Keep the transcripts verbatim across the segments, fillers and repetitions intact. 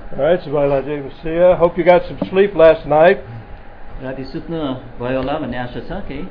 All right, so I see you. Hope you got some sleep last night. राति सुत्नु भयो होला भन्ने आशा छ केही.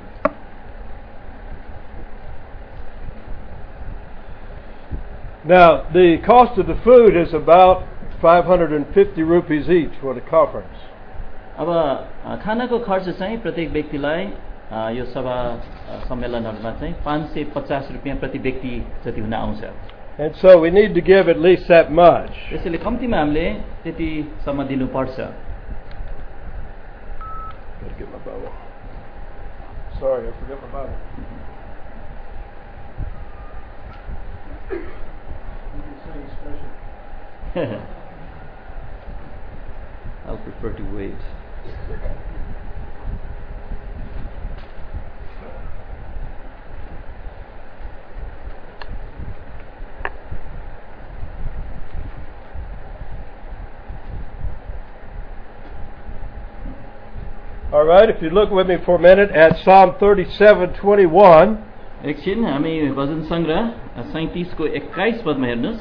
Now, the cost of the food is about five hundred fifty rupees each for the conference. अब खानाको खर्च चाहिँ प्रत्येक व्यक्तिलाई यो सभा सम्मेलनहरुमा चाहिँ पाँच सय पचास रुपैयाँ प्रति व्यक्ति जति हुन आउँछ. And so we need to give at least that much. त्यसैले कम्तिमा हामीले त्यति सम्म दिनु पर्छ. Gotta get my Bible. Sorry, I forgot my Bible. I'll prefer to wait. All right, if you look with me for a minute at Psalm thirty-seven twenty-one. एकछिन हामी भजन संग्रह सैंतीस को एक्काइस पदमा हेर्नुस्.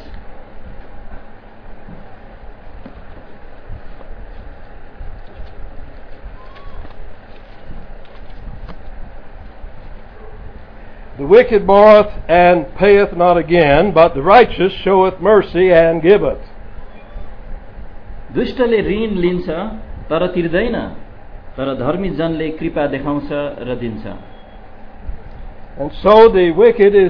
The wicked borroweth and payeth not again, but the righteous showeth mercy and giveth. दुष्टले ऋण लिन्छ तर तिर्दैन, तर धर्मी जनले कृपा देखाउँछ र दिन्छ. And so the wicked is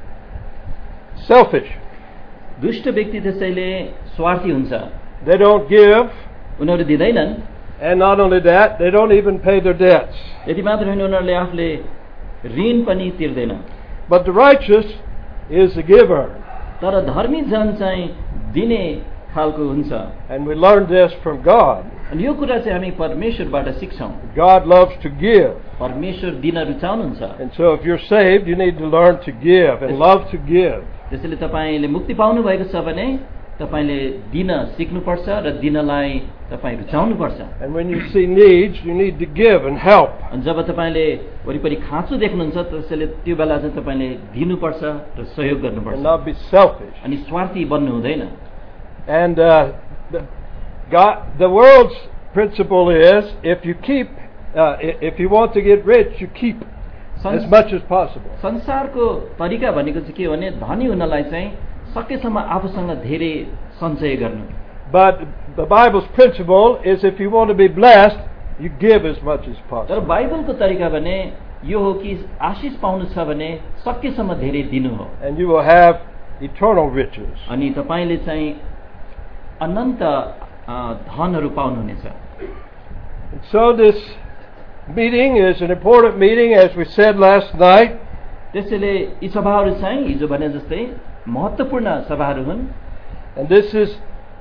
selfish. दुष्ट व्यक्ति त्यसैले स्वार्थी हुन्छ. They don't give. उनीहरू दिँदैनन्. And not only that, they don't even pay their debts. यति मात्र होइन, उनीहरूले आफूले ऋण पनि तिर्दैन. But the righteous is the giver. तर धर्मी जन चाहिँ दिने खालको हुन्छ. And we learned this from God. अनि यो कुरा चाहिँ हामी परमेश्वरबाट सिक्छौं. God loves to give. परमेश्वर दिन रुचाउनुहुन्छ. And so if you're saved, you need to learn to give and love to give. त्यसैले तपाईले मुक्ति पाउनु भएको छ भने तपाईले दिन सिक्नुपर्छ र दिनलाई तपाई रुचाउनुपर्छ. And when you see needs, you need to give and help. अनि जब तपाईले वरिपरि खाँचो देख्नुहुन्छ त्यसैले त्यो बेला चाहिँ तपाईले दिनुपर्छ र सहयोग गर्नुपर्छ. And not be selfish. अनि स्वार्थी बन्नु हुँदैन. And uh, the, God, the world's principle is if you keep, uh, if you want to get rich, you keep as much as possible. संसारको तरिका भनेको चाहिँ के भने धनी हुनलाई चाहिँ सकेसम्म आफूसँग धेरै सञ्चय गर्नु. But the Bible's principle is if you want to be blessed, you give as much as possible. तर बाइबलको तरिका भने यो हो कि आशीष पाउनु छ भने सकेसम्म धेरै दिनु हो. And you will have eternal riches. अनि तपाईले चाहिँ अनन्त धनहरू पाउनुहुनेछ. So this meeting is an important meeting, as we said last night. त्यसैले यी सभाहरू चाहिँ हिजो भने जस्तै महत्त्वपूर्ण सभाहरू हुन्. And this is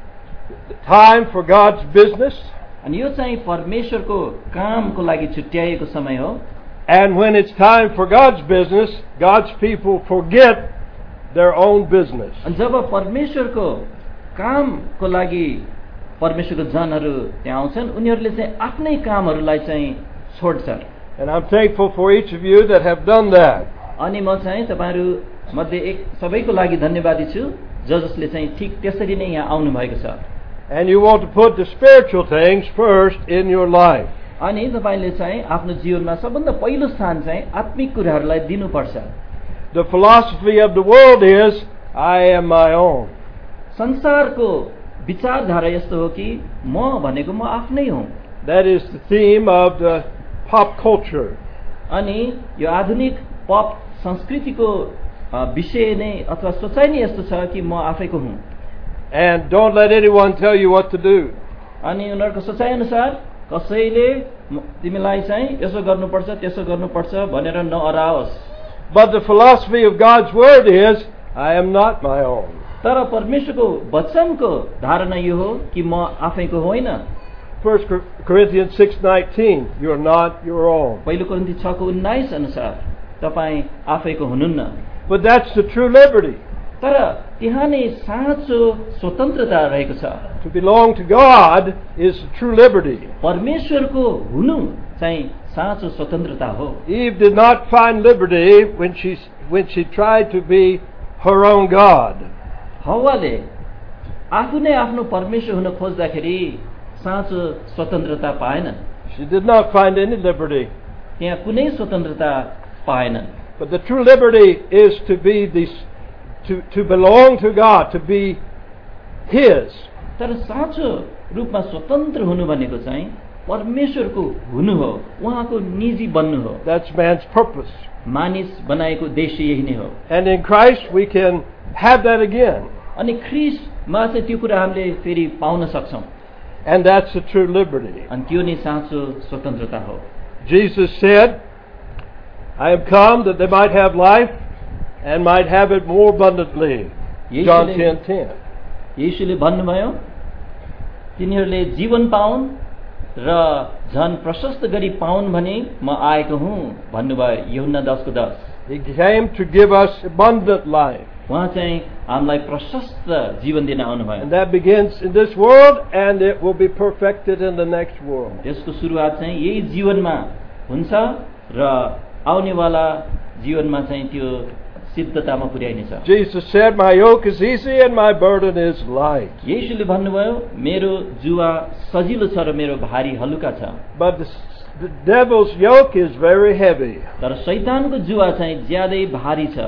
time for God's business. अनि यो चाहिँ परमेश्वरको कामको लागि छुट्याएको समय हो. And when it's time for God's business, God's people forget their own business. अनि जब परमेश्वरको कामको लागि परमेश्वरको जनहरू त्यहाँ आउँछन् उनीहरूले चाहिँ आफ्नै कामहरूलाई चाहिँ छोड्छन्. And I'm thankful for each of you that have done that. अनि म चाहिँ तपाईहरु मध्ये एक सबैको लागि धन्यवादी छु ज जसले चाहिँ ठीक त्यसरी नै यहाँ आउनु भएको छ. And you want to put the spiritual things first in your life. अनि तपाईले चाहिँ आफ्नो जीवनमा सबभन्दा पहिलो स्थान चाहिँ आत्मिक कुराहरूलाई दिनुपर्छ. The philosophy of the world is I am my own. संसारको विचारधारा यस्तो हो कि म भनेको म आफ्नै हुँ. That is the theme of the pop culture. अनि यो आधुनिक पप संस्कृतिको विषय नै अथवा सोचाइ नै यस्तो छ कि म आफैको हुँ. And don't let anyone tell you what to do. अनि उनीहरुको सोचाइ अनुसार कसैले तिमीलाई चाहिँ यसो गर्नुपर्छ त्यसो गर्नुपर्छ भनेर नअराओस्. But the philosophy of God's word is I am not my own. तर परमेश्वरको वचनको धारणा यो हो कि म आफैको होइन. First Corinthians six nineteen, you are not your own. पहिलो कोरिन्थी छ को उन्नाइस अनुसार तपाई आफैको हुनुहुन्न. But that's the true liberty. तर त्यहाँ नै साँचो स्वतन्त्रता रहेको छ. To belong to God is the true liberty. परमेश्वरको हुनु चाहिँ साँचो स्वतन्त्रता हो. Eve did not find liberty when she when she tried to be her own God. हव्वाले आफू नै आफ्नो परमेश्वर हुन खोज्दाखेरि साँचो स्वतन्त्रता पाएनन्। She did not find any liberty. त्यहाँ कुनै स्वतन्त्रता पाएनन्। But the true liberty is to be the, to, to belong to God, to be His. तर साँचो रूपमा स्वतन्त्र हुनु भनेको चाहिँ परमेश्वरको हुनु हो, उहाँको निजी बन्नु हो। That's man's purpose. मानिस बनाएको उद्देश्य यही नै हो। And in Christ we can have that again. अनि ख्रीष्टमा चाहिँ त्यो कुरा हामीले फेरि पाउन सक्छौं। And that's the true liberty. अनि त्यो नै साँचो स्वतन्त्रता हो। Jesus said, I have come that they might have life and might have it more abundantly. John ten ten. येशूले भन्नुभयो तिनीहरूले जीवन पाउन् र झन् प्रशस्त गरी पाउन् भने म आएको हुँ भन्नुभयो यूहन्ना दस को दस। He came to give us abundant life. उहाँ चाहिँ हामीलाई प्रशस्त जीवन दिन आउनुभयो। And that begins in this world and it will be perfected in the next world. त्यसको सुरुवात चाहिँ यही जीवनमा हुन्छ र आउनेवाला जीवनमा चाहिँ त्यो सिद्धतामा पुर्याइनेछ। Jesus said, my yoke is easy and my burden is light. येशूले भन्नुभयो मेरो जुवा सजिलो छ र मेरो भारी हलुका छ। But the, the devil's yoke is very heavy. तर शैतानको जुवा चाहिँ ज्यादै भारी छ।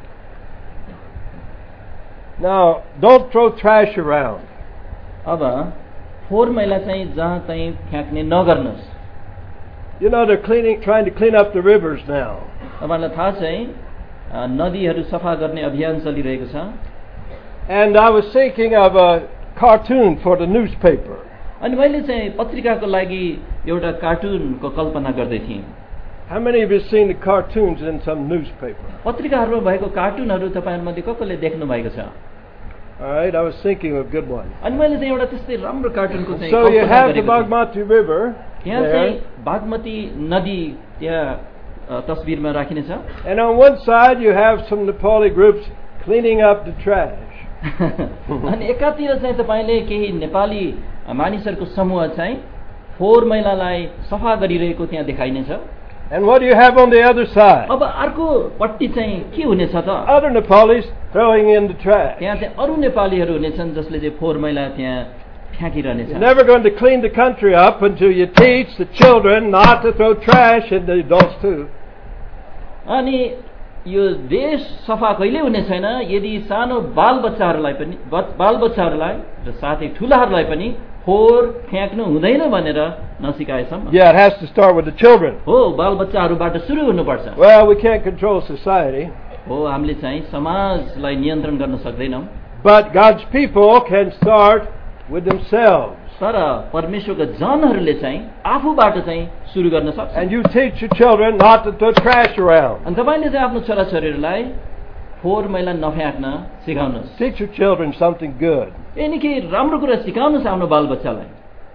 Now, don't throw trash around. अब फोहोर मैला चाहिँ जहाँ तहीँ फ्याँक्ने नगर्नुस्। You know, they're cleaning, trying to clean up the rivers now. तपाईलाई थाहा चाहिँ नदीहरू सफा गर्ने अभियान चलिरहेको छ। And I was thinking of a cartoon for the newspaper. अनि मैले चाहिँ पत्रिकाको लागि एउटा कार्टुनको कल्पना गर्दै थिएँ। How many of you seen the cartoons in some newspaper? पत्रिकाहरूमा भएको कार्टुनहरू तपाईहरुमध्ये कसले देख्नु भएको छ? All right, I was thinking of a good one. अनि मैले चाहिँ एउटा त्यस्तै राम्रो कार्टुनको चाहिँ So you have the Bagmati River यहाँ चाहिँ बागमती नदी त्यहाँ तस्बिरमा राखिने छ। And on one side you have some Nepali groups cleaning up the trash. अनि एकातिर चाहिँ तपाईले केही नेपाली मानिसहरूको समूह चाहिँ फोहोर मैलालाई सफा गरिरहेको त्यहाँ देखाइने छ। And what do you have on the other side? अब अर्को पट्टि चाहिँ के हुनेछ त? Other Nepalis throwing in the trash. त्यहाँ चाहिँ अरु नेपालीहरू हुनेछन् जसले चाहिँ फोहोर मैला त्यहाँ फ्याँकिरहनेछ। You're never going to clean the country up until you teach the children not to throw trash and the adults too. अनि यो देश सफा कहिले हुने छैन यदि सानो बालबच्चाहरूलाई पनि बालबच्चाहरूलाई र साथै ठुलाहरूलाई पनि फोहोर फ्याँक्नु हुँदैन भनेर नसिकाएसम्म। Yeah, it has to start with the children. हो बालबच्चाहरूबाट सुरु हुनुपर्छ। Well, we can't control society. हो हामीले चाहिँ समाजलाई नियन्त्रण गर्न सक्दैनौं। But God's people can start with themselves. तर परमेश्वरका जनहरूले चाहिँ आफूबाट चाहिँ सुरु गर्न सक्छ। And you teach your children not to throw trash around. अनि तपाईले चाहिँ आफ्नो छोराछोरीहरूलाई फोहोर मैला नफ्याँक्न सिकाउनुस्। Teach your children something good. यनि के राम्रो कुरा सिकाउनुस् आफ्नो बालबच्चालाई।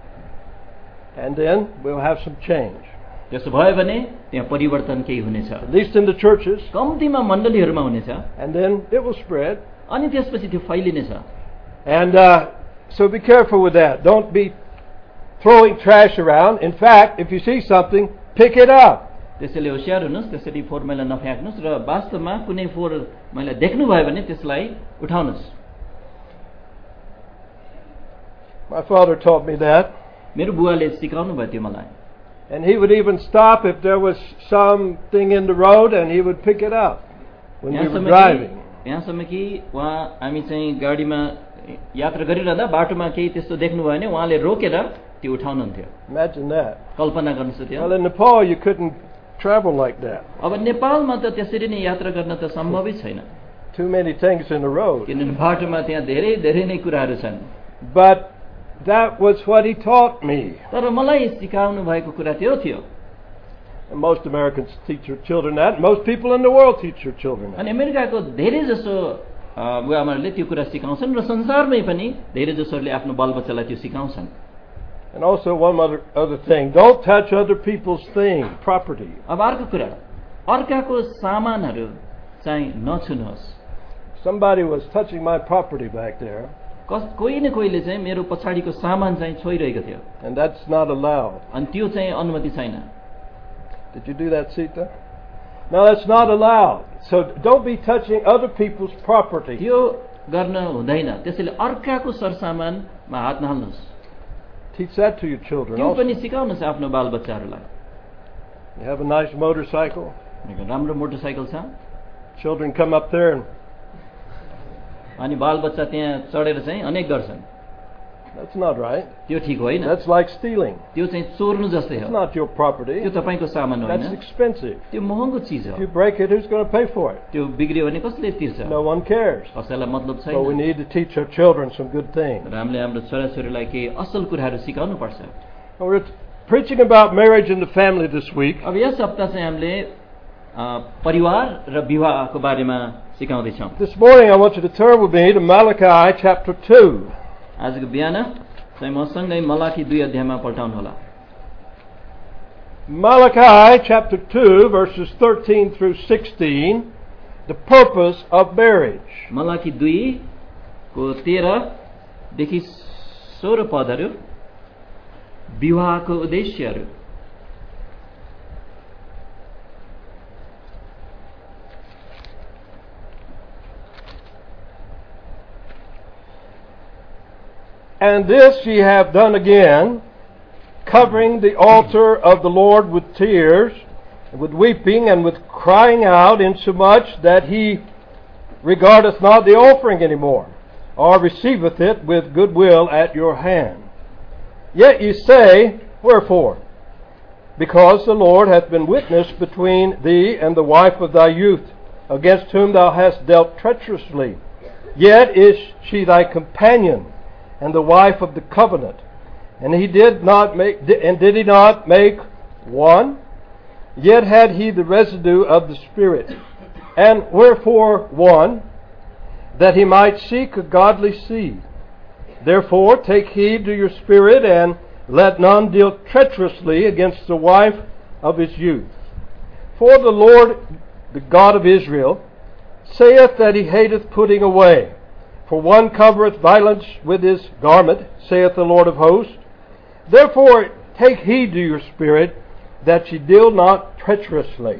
And then we'll have some change. त्यसो भयो भने त्यहाँ परिवर्तन केही हुनेछ। At least in the churches. कम्तीमा मण्डलीहरूमा हुनेछ। And then it will spread. अनि त्यसपछि त्यो फैलिनेछ। And uh, so be careful with that. Don't be throwing trash around. In fact, if you see something, pick it up. त्यसैले होशियार हुनुस्, त्यसरी फोहोर मैला नफ्याँक्नुस् र वास्तवमा कुनै फोहोर मैला देख्नु भयो भने त्यसलाई उठाउनुस्। My father taught me that. मेरो बुवाले सिकाउनु भयो त्यो मलाई। And he would even stop if there was something in the road and he would pick it up when we were driving. यहाँसम्म कि उहाँ हामी चाहिँ गाडीमा यात्रा गरिरहँदा बाटोमा केही त्यस्तो देख्नु भयो भने उहाँले रोकेर त्यो उठाउनुहुन्थ्यो। Imagine that. कल्पना गर्नुस् त्यो। Well, in Nepal you couldn't travel like that. अब नेपालमा त त्यसरी नै यात्रा गर्न त सम्भवै छैन। Too many things in the road. किनभने बाटोमा त्यहाँ धेरै धेरै नै कुराहरू छन्। But that was what he taught me. तर मलाई सिकाउनु भएको कुरा त्यो थियो। And most Americans teach their children that. Most people in the world teach their children that. अनि अमेरिकाको धेरै जसो बुवाआमाहरूले त्यो कुरा सिकाउँछन् र संसारमै पनि धेरै जसोले आफ्नो बालबच्चालाई त्यो सिकाउँछन्। And also one other other thing, don't touch other people's things, property. अब अर्को कुरा अर्काको सामानहरू चाहिँ नछुनुहोस्। Somebody was touching my property back there. कोही न कोहीले चाहिँ मेरो पछाडीको सामान चाहिँ छोइरहेको थियो। And that's not allowed. अनि त्यो चाहिँ अनुमति छैन। Did you do that, Sita? No, that's not allowed. So don't be touching other people's property. त्यो गर्न हुँदैन। त्यसैले अर्काको सरसामानमा हात नहाल्नुहोस्। Teach that to your children त्यो also. पनि सिकाउनुहोस् आफ्नो बालबच्चाहरूलाई। You have a nice motorcycle. राम्रो मोटरसाइकल छ, Children come up there and अनि बालबच्चा त्यहाँ चढेर चाहिँ अनेक गर्छन्। that's not right. त्यो ठिक होइन। That's like stealing. त्यो चाहिँ चोर्नु जस्तै It's हो। not your property. त्यो तपाईँको सामान That's होइन, expensive. त्यो महँगो चिज हो। If you break it, who's going to pay for it? त्यो बिग्रियो भने कसले तिर्छ? No one cares. कसैलाई मतलब So we छैन। need to teach our children some good things. र हामीले हाम्रो छोराछोरीलाई केही असल कुराहरू सिकाउनु पर्छ। And we're preaching about marriage and the family this week. अब यस हप्ता चाहिँ हामीले अ, परिवार र विवाहको बारेमा सिकाउँदैछौँ। This morning I want you to turn with me to Malachi chapter two. आजको बिहान चाहिँ मसँगै मलाकी दुई अध्यायमा पल्टाउनु होला। Malachi chapter two, verses thirteen through sixteen, the purpose of marriage. Malachi दुई को तेह्रदेखि सोह्र पदहरू विवाहको उद्देश्यहरू। And this ye have done again, covering the altar of the Lord with tears, and with weeping, and with crying out, insomuch that he regardeth not the offering any more, or receiveth it with good will at your hand. Yet ye say, Wherefore? Because the Lord hath been witness between thee and the wife of thy youth, against whom thou hast dealt treacherously. Yet is she thy companion, and the wife of the covenant. And he did not make, and did he not make one? Yet had he the residue of the Spirit. And wherefore one? That he might seek a godly seed. Therefore take heed to your spirit, and let none deal treacherously against the wife of his youth. For the Lord, the God of Israel, saith that he hateth putting away. For one covereth violence with his garment, saith the Lord of hosts. Therefore take heed to your spirit, that ye deal not treacherously.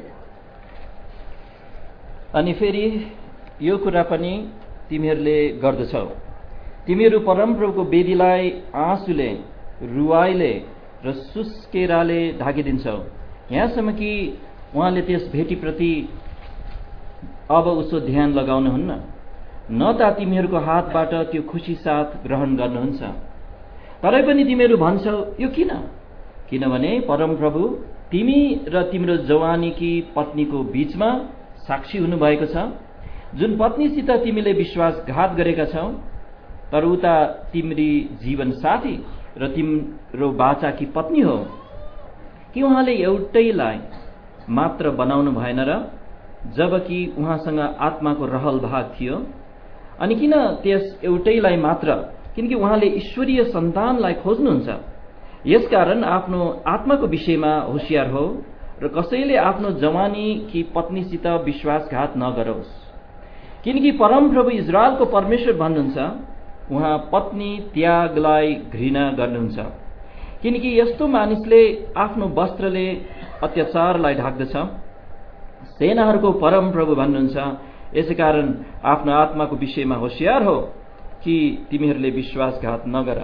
अनि फेरि यो कुरा पनि तिमीहरूले गर्दछौ। तिमीहरू परमप्रभुको वेदीलाई आँसुले, रुवाईले र सुस्केराले ढाकिदिन्छौ, यहाँसम्म कि उहाँले त्यस भेटीप्रति अब उसो ध्यान लगाउनुहुन्न, न त तिमीहरूको हातबाट त्यो खुसी साथ ग्रहण गर्नुहुन्छ। तरै पनि तिमीहरू भन्छौ, यो किन? किनभने परमप्रभु तिमी र तिम्रो जवानीकी पत्नीको बीचमा साक्षी हुनुभएको छ, जुन पत्नीसित तिमीले विश्वासघात गरेका छौ, तर उता तिम्री जीवन साथी र तिम्रो बाचाकी पत्नी हो। कि उहाँले एउटैलाई मात्र बनाउनु भएन र, जबकि उहाँसँग आत्माको रहल भाग थियो? अनि किन त्यस एउटैलाई मात्र? किनकि उहाँले ईश्वरीय सन्तानलाई खोज्नुहुन्छ। यसकारण आफ्नो आत्माको विषयमा होशियार हो र कसैले आफ्नो जवानी कि पत्नीसित विश्वासघात नगरोस्। किनकि परमप्रभु इजरायलको परमेश्वर भन्नुहुन्छ, उहाँ पत्नी त्यागलाई घृणा गर्नुहुन्छ। किनकि यस्तो मानिसले आफ्नो वस्त्रले अत्याचारलाई ढाक्दछ। सेनाहरूको परमप्रभु भन्नुहुन्छ, यसैकारण आफ्नो आत्माको विषयमा होशियार हो कि तिमीहरूले विश्वासघात नगर।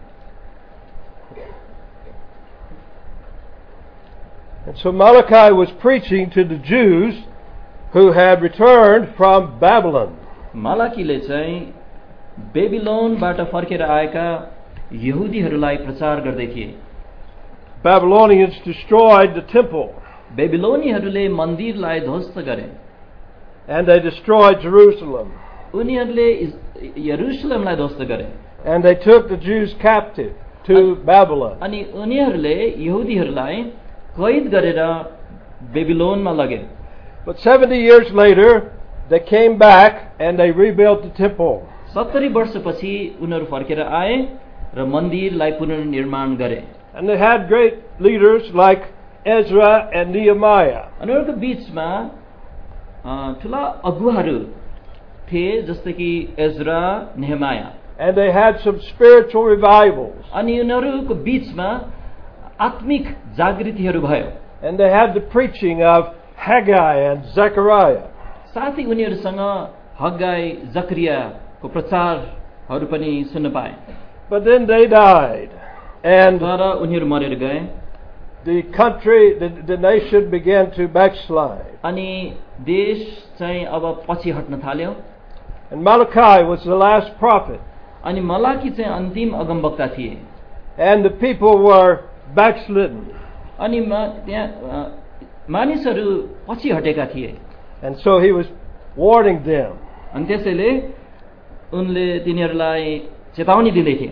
And so Malachi was preaching to the Jews who had returned from Babylon. मलाकीले चाहिँ बेबिलोनबाट फर्केर आएका यहुदीहरूलाई प्रचार गर्दै थिए। Babylonians destroyed the temple. बेबिलोनीहरूले मन्दिरलाई ध्वस्त गरे। And they destroyed Jerusalem. उनीहरूले यरुशलेमलाई ध्वस्त गरे। And they took the Jews captive to Babylon. अनि उनीहरूले यहुदीहरूलाई कैद गरेर बेबिलोनमा लगे। But seventy years later, they came back and they rebuilt the temple. सत्तरी वर्षपछि उनीहरू फर्केर आए र मन्दिरलाई पुनर्निर्माण गरे। And they had great leaders like Ezra and Nehemiah. उनीहरूको बीचमा ठुला अगुवाहरू थिए, जस्तै कि Ezra, Nehemiah. And they had some spiritual revivals. अनि उनीहरूको बीचमा आत्मिक जागृतिहरू भयो। And they had the preaching of Haggai and Zechariah. साथै उनीहरूसँग हग्गाई, जकरियाको को प्रचारहरू पनि सुन्न पाए। But then they died, and तर उनीहरू मरेर गए the country, the, the nation began to backslide. अनि देश चाहिँ अब पछि हट्न थाल्यो। And Malachi was the last prophet, अनि मलाकी चाहिँ अन्तिम अगमवक्ता थिए and the people were backslidden. अनि मा- त्यहाँ अ, मानिसहरू पछि हटेका थिए। And so he was warning them. अनि त्यसैले उनले तिनीहरूलाई चेतावनी दिँदै थिए।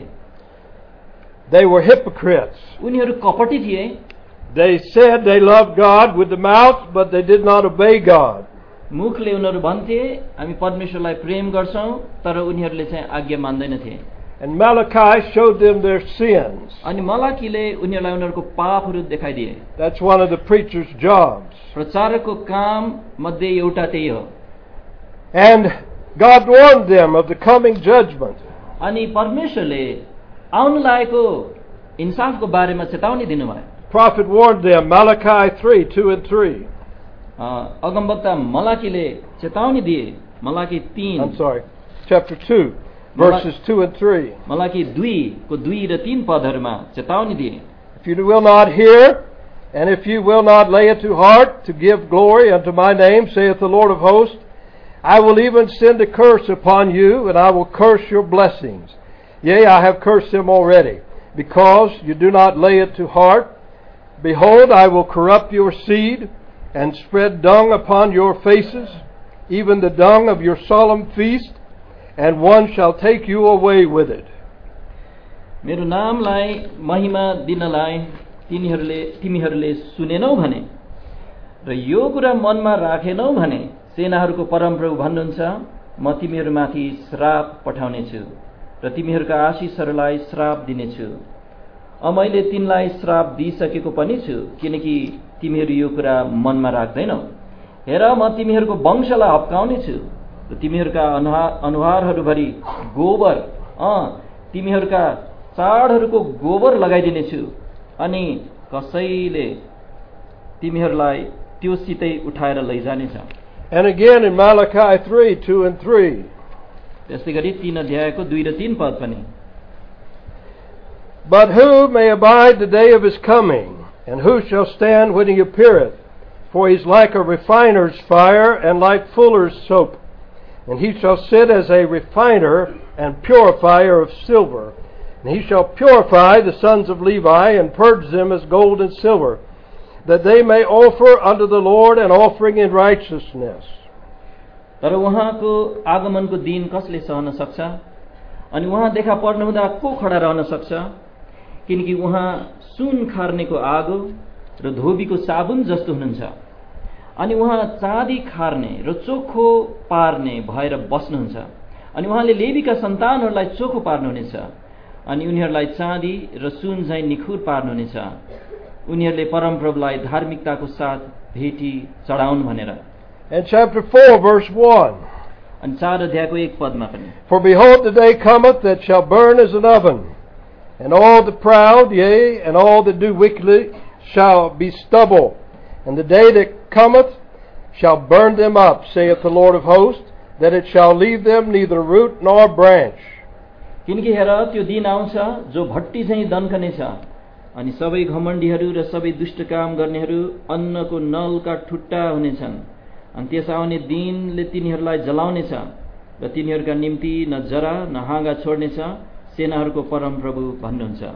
They were hypocrites. उनीहरू कपटी थिए। They said they loved God with the mouth, but they did not obey God. मुखले उनीहरू भन्थे हामी परमेश्वरलाई प्रेम गर्छौं, तर उनीहरूले चाहिँ आज्ञा मान्दैनथे। And Malachi showed them their sins. अनि मलाकीले उनीहरूलाई उनीहरूको पापहरू देखाइदिए। That's one of the preacher's jobs. प्रचारकको काम मध्ये एउटा त्यही हो। And God warned them of the coming judgment. अनि परमेश्वरले आउन लागेको इन्साफको बारेमा चेतावनी दिनुभयो। Prophet warned them, Malachi three, two and three. अ, अगमवक्ता मलाकीले चेतावनी दिए। मलाकी तीन I'm sorry, chapter two, verses two and three. Malachi दुईको दुई र तीन पदहरूमा चेतावनी दिए। If you will not hear, and if you will not lay it to heart to give glory unto my name, saith the Lord of hosts, I will even send a curse upon you, and I will curse your blessings. Yea, I have cursed them already, because you do not lay it to heart. Behold, I will corrupt your seed, and spread dung upon your faces, even the dung of your solemn feast, and one shall take you away with it. मेरो नामलाई महिमा दिनलाई तिनीहरूले तिमीहरूले सुनेनौ भने र यो कुरा मनमा राखेनौ भने सेनाहरूको परमप्रभु भन्नुहुन्छ म तिमीहरूमाथि श्राप पठाउनेछु र तिमीहरूका आशीषहरूलाई श्राप दिनेछु। अब मैले तिमीलाई श्राप दिइसकेको पनि छु, किनकि तिमीहरू यो कुरा मनमा राख्दैनौ। हेर म तिमीहरूको वंशलाई हप्काउनेछु र तिमीहरूका अनुहार अनुहारहरूभरि गोबर अँ तिमीहरूका चाडहरूको गोबर लगाइदिनेछु अनि कसैले तिमीहरूलाई त्योसितै उठाएर लैजानेछ। And again in Malachi three, two and three. त्यस्तै गरी तीन अध्यायको दुई र तीन पद पनि But who may abide the day of his coming, and who shall stand when he appeareth? For he is like a refiner's fire, and like fuller's soap. And he shall sit as a refiner and purifier of silver. And he shall purify the sons of Levi, and purge them as gold and silver, that they may offer unto the Lord an offering in righteousness. तर उहाँको आगमनको दिन कसले सहन सक्छ? अनि उहाँ देखा पर्नुहुँदा को खडा रहन सक्छ? किनकि उहाँ सुन खार्नेको आगो र धोबीको साबुन जस्तो हुनुहुन्छ। अनि उहाँ चाँदी खार्ने र चोखो पार्ने भएर बस्नुहुन्छ। अनि उहाँले लेवीका सन्तानहरूलाई चोखो पार्नुहुनेछ अनि उनीहरूलाई चाँदी र सुन झैं निखुर पार्नुहुनेछ। उनीहरूले परमप्रभुलाई धार्मिकताको साथ भेटी चढाउन् भनेर। And chapter four, verse one. अनि चार अध्यायको एक पदमा पनि For behold, the day cometh that shall burn as an oven, and all the proud, yea, and all that do wickedly shall be stubble. And the day that cometh shall burn them up, saith the Lord of hosts, that it shall leave them neither root nor branch. किनकि हेर त्यो दिन आउँछ जो भट्टी झैं दन्कनेछ अनि सबै घमण्डीहरू र सबै दुष्ट काम गर्नेहरू अन्नको नलका ठुट्टा हुनेछन्। अनि त्यस आउने दिनले तिनीहरूलाई जलाउनेछ र तिनीहरूका निम्ति न जरा न हाँगा छोड्नेछ, सेनाहरूको परमप्रभु भन्नुहुन्छ।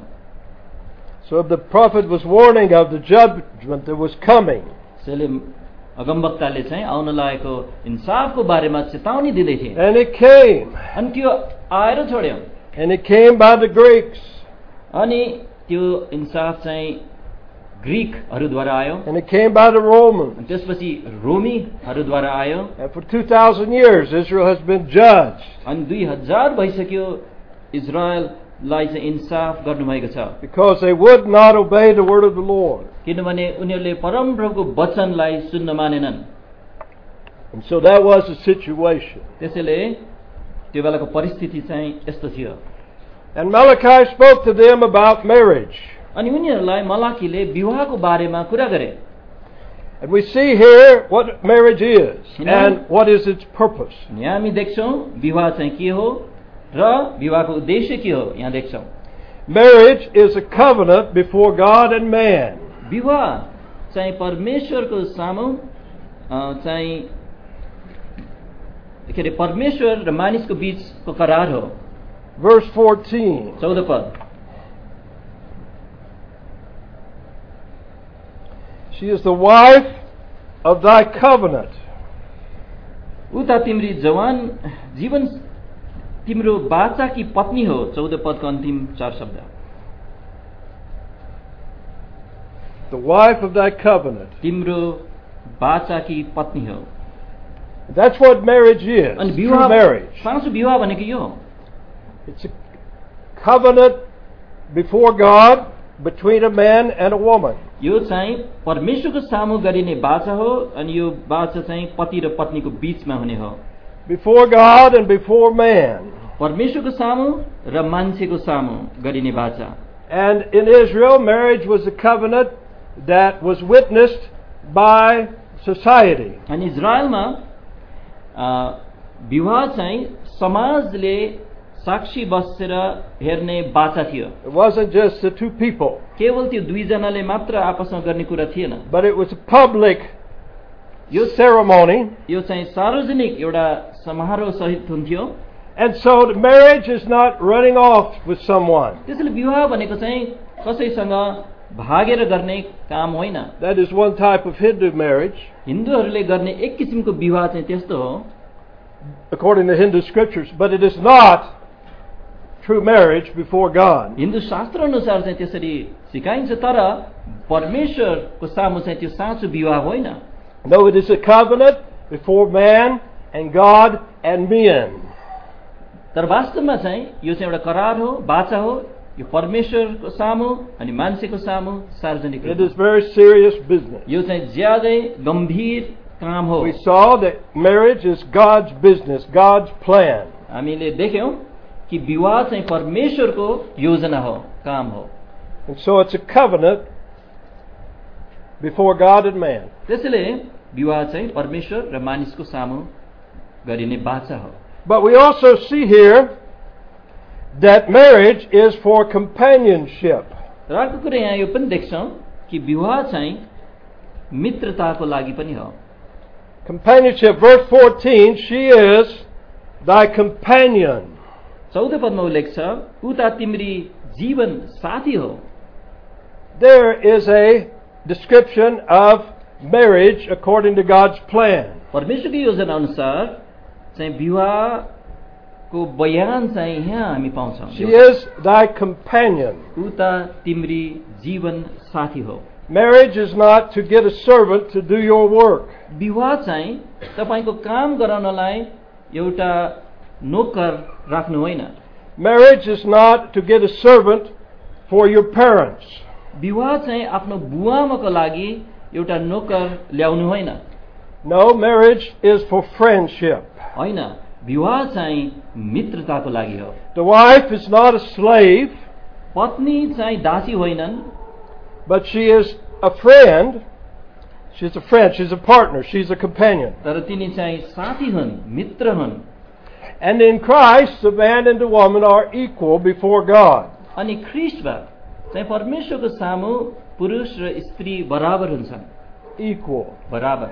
So the prophet was warning of the judgment that was coming. त्यसैले अगमवक्ताले चाहिँ आउन लागेको इन्साफको बारेमा चेतावनी दिँदै थिए। And it came. अनि त्यो आएर छोड्यो। And it came by the Greeks. अनि त्यो इन्साफ चाहिँ ग्रीकहरूद्वारा आयो। And it came by the Romans. अनि त्यसपछि रोमीहरूद्वारा आयो। And for two thousand years Israel has been judged. अनि दुई हजार भइसक्यो इजरायललाई चाहिँ इन्साफ गर्नुभएको छ। Because they would not obey the word of the Lord. किनभने उनीहरूले परमप्रभुको वचनलाई सुन्न मानेनन्। And so that was the situation. त्यसैले त्यो बेलाको परिस्थिति चाहिँ यस्तो थियो। And Malachi spoke to them about marriage. अनि उनीहरूलाई मलाकीले विवाहको बारेमा कुरा गरे। And we see here what marriage is You know- and what is its purpose. यहाँ हामी देख्छौँ विवाह चाहिँ के हो र विवाहको उद्देश्य के हो यहाँ देख्छौँ। Marriage is a covenant before God and man. विवाह चाहिँ परमेश्वरको सामु अ, चाहिँ के अरे परमेश्वर र मानिसको बीचको करार हो। Verse fourteen. चौध पद, She is the wife of thy covenant. उता तिम्री जवान जीवन तिम्रो बाचाकी पत्नी हो। चौध पदको अन्तिम चार शब्द, The wife of thy covenant. तिम्रो बाचाकी पत्नी हो। That's what marriage is. अनि True विवाह, marriage. साँचो विवाह भनेको यो हो। It's a covenant before God between a man and a woman. यो चाहिँ परमेश्वरको सामु गरिने बाचा हो अनि यो बाचा चाहिँ पति र पत्नीको बीचमा हुने हो। Before God and before man. परमेश्वरको सामु र मान्छेको सामु गरिने बाचा। And in Israel, marriage was a covenant that was witnessed by society. अनि इजरायलमा अ, विवाह चाहिँ समाजले साक्षी बसेर हेर्ने बाचा थियो। It wasn't just the two people, केवल त्यो दुईजनाले मात्र आपसमा गर्ने कुरा थिएन। but it was a public यो ceremony. यो चाहिँ सार्वजनिक एउटा समारोह सहित हुन्थ्यो। And so the marriage is not running off with someone. त्यसैले विवाह भनेको चाहिँ कसैसँग भागेर गर्ने काम होइन। That is one type of Hindu marriage, हिन्दूहरूले गर्ने एक किसिमको विवाह चाहिँ त्यस्तो हो according to Hindu scriptures, but it is not true marriage before God. Hindu शास्त्र अनुसार चाहिँ त्यसरी सिकाइन्छ, तर परमेश्वरको सामु चाहिँ त्यो साँचो विवाह होइन। No, it is a covenant before man and God and men. तर वास्तवमा चाहिँ यो चाहिँ एउटा करार हो, बाचा हो। यो परमेश्वरको सामु अनि मान्छेको सामु सार्वजनिक It हो। is very serious business. यो चाहिँ ज्यादै गम्भीर काम हो। We saw that marriage is God's business, God's plan. हामीले देख्यौं कि विवाह चाहिँ परमेश्वरको योजना हो, काम हो। And so it's a covenant before God and man. त्यसैले विवाह चाहिँ परमेश्वर र मानिसको सामु गरिने बाचा हो। But we also see here that marriage is for companionship. र अर्को कुरा यहाँ यो पनि देख्छौं कि विवाह चाहिँ मित्रताको लागि पनि हो। Companionship, verse fourteen, she is thy companion. चौध पदमा उल्लेख छ, उता तिम्री जीवन साथी हो। There is a description of marriage according to God's plan. परमेश्वरको योजना अनुसार चाहिँ विवाहको बयान चाहिँ यहाँ हामी पाउँछौं। She is thy companion. उता तिम्री जीवन साथी हो। Marriage is not to get a servant to do your work. विवाह चाहिँ तपाईको काम गराउनलाई एउटा नोकर राख्नु होइन। Marriage is not to get a servant for your parents. विवाह चाहिँ आफ्नो बुवाआमाको लागि एउटा नोकर ल्याउनु होइन। No, marriage is for friendship. होइन, विवाह चाहिँ मित्रताको लागि हो। The wife is not a slave, पत्नी चाहिँ दासी होइनन्, but she is a friend. She's a friend, she's a partner, she's a companion. तर तिनी चाहिँ साथी हुन्, मित्र हुन्। And in Christ, the man and the woman are equal before God. अनि ख्रीष्टमा चाहिँ परमेश्वरको सामु पुरुष र स्त्री बराबर हुन्छन्। Equal बराबर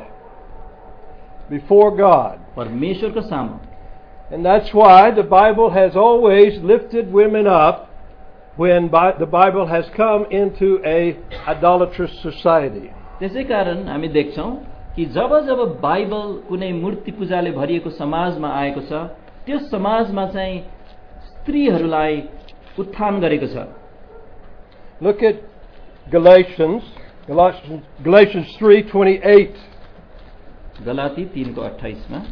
before God. परमेश्वरको सामु। And that's why the Bible has always lifted women up when Bi- the Bible has come into a idolatrous society. त्यसै कारण हामी देख्छौं कि जब जब बाइबल कुनै मूर्ति पूजाले भरिएको समाजमा आएको छ, त्यो समाजमा चाहिँ स्त्रीहरूलाई उत्थान गरेको छ। Look at Galatians, Galatians, Galatians three twenty-eight. Galati तीन को अट्ठाईस में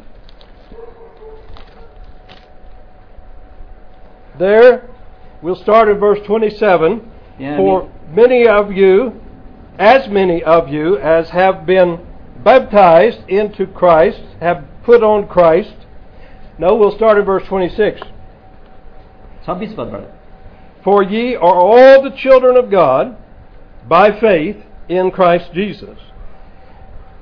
There, we'll start in verse twenty-seven. Yeah, For many of you, as many of you as have been baptized into Christ, have put on Christ. No, we'll start in verse twenty-six. छब्बीस पदबाट For ye are all the children of God by faith in Christ Jesus.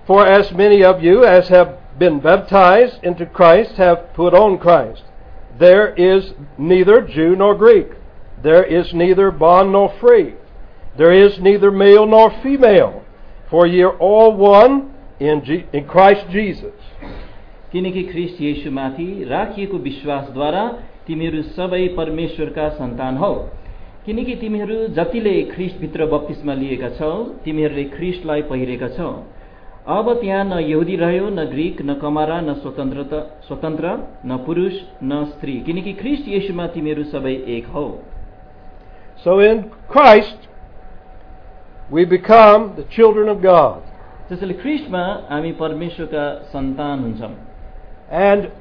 For as many of you as have been baptized into Christ have put on Christ. There is neither Jew nor Greek. There is neither bond nor free. There is neither male nor female. For ye are all one in, G- in Christ Jesus. किनकि ख्रीष्ट येशूमाथि राखिएको विश्वासद्वारा तिमीहरू सबै परमेश्वरका सन्तान हौ। किनकि तिमीहरू जतिले ख्रीष्टभित्र बप्तिस्मा लिएका छौ तिमीहरूले ख्रीष्टलाई पहिरेका छौ। अब त्यहाँ न यहुदी रह्यो न ग्रीक न कमारा न स्वतन्त्र स्वतन्त्र न पुरुष न स्त्री, किनकि ख्रीष्ट येशूमा तिमीहरू सबै एक हौ। So in Christ we become the children of God. त्यसैले ख्रीष्टमा हामी परमेश्वरका सन्तान हुन्छौँ। And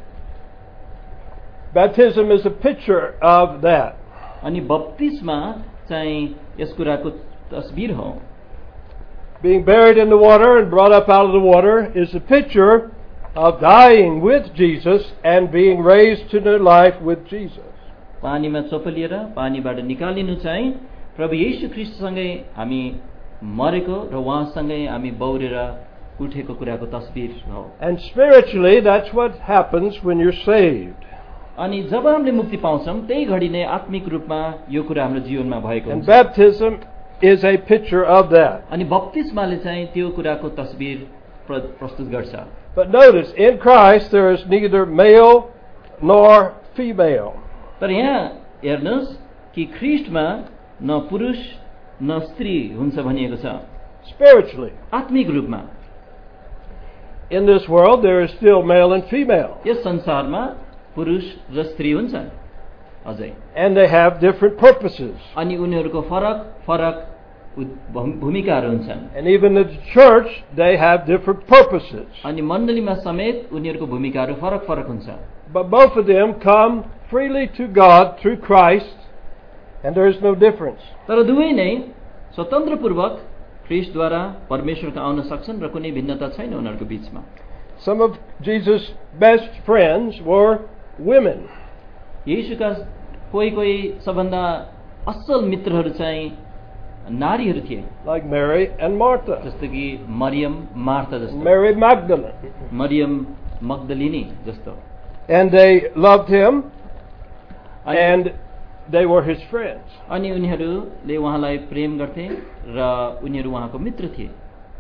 baptism is a picture of that. अनि बप्तिस्मा चाहिँ यस कुराको तस्बिर हो। Being buried in the water and brought up out of the water is a picture of dying with Jesus and being raised to new life with Jesus. पानीमा चोपलिएर पानीबाट निकालिनु चाहिँ प्रभु येशू ख्रीष्टसँगै हामी मरेको र उहाँसँगै हामी बौरेर उठेको कुराको तस्बिर हो। And spiritually that's what happens when you're saved. अनि जब हामीले मुक्ति पाउँछौँ त्यही घडी नै आत्मिक रूपमा यो कुरा हाम्रो जीवनमा भएको And हुन्छ। baptism is a picture of that. अनि बप्तिस्माले चाहिँ त्यो कुराको तस्बिर प्रस्तुत गर्छ। But notice, in Christ there is neither male nor female. तर यहाँ हेर्नुहोस् कि ख्रीष्टमा न पुरुष न स्त्री हुन्छ भनिएको छ। Spiritually, आत्मिक रूपमा in this world there is still male and female. यस संसारमा पुरुष र स्त्री हुन्छन् अझै। And they have different purposes. अनि उनीहरूको फरक फरक भूमिकाहरू हुन्छन्। And even in the church they have different purposes. अनि मण्डलीमा समेत उनीहरूको भूमिकाहरू फरक फरक हुन्छ। But both of them come freely to God through Christ, and there is no difference. तर दुवै नै स्वतन्त्रपूर्वक ख्रीष्टद्वारा परमेश्वरका आउन सक्छन् र कुनै भिन्नता छैन उनीहरूको बीचमा। Some of Jesus' best friends were women. येशूका कोही कोही सबभन्दा असल मित्रहरू चाहिँ नारीहरू थिए, Like Mary and Martha. जस्तो कि मरियम मार्था जस्तो, Mary Magdalene. मरियम मग्दलिनी जस्तो। And they loved him, अनि and they were his friends. अनि उनीहरूले उहाँलाई प्रेम गर्थे र उनीहरू उहाँको मित्र थिए।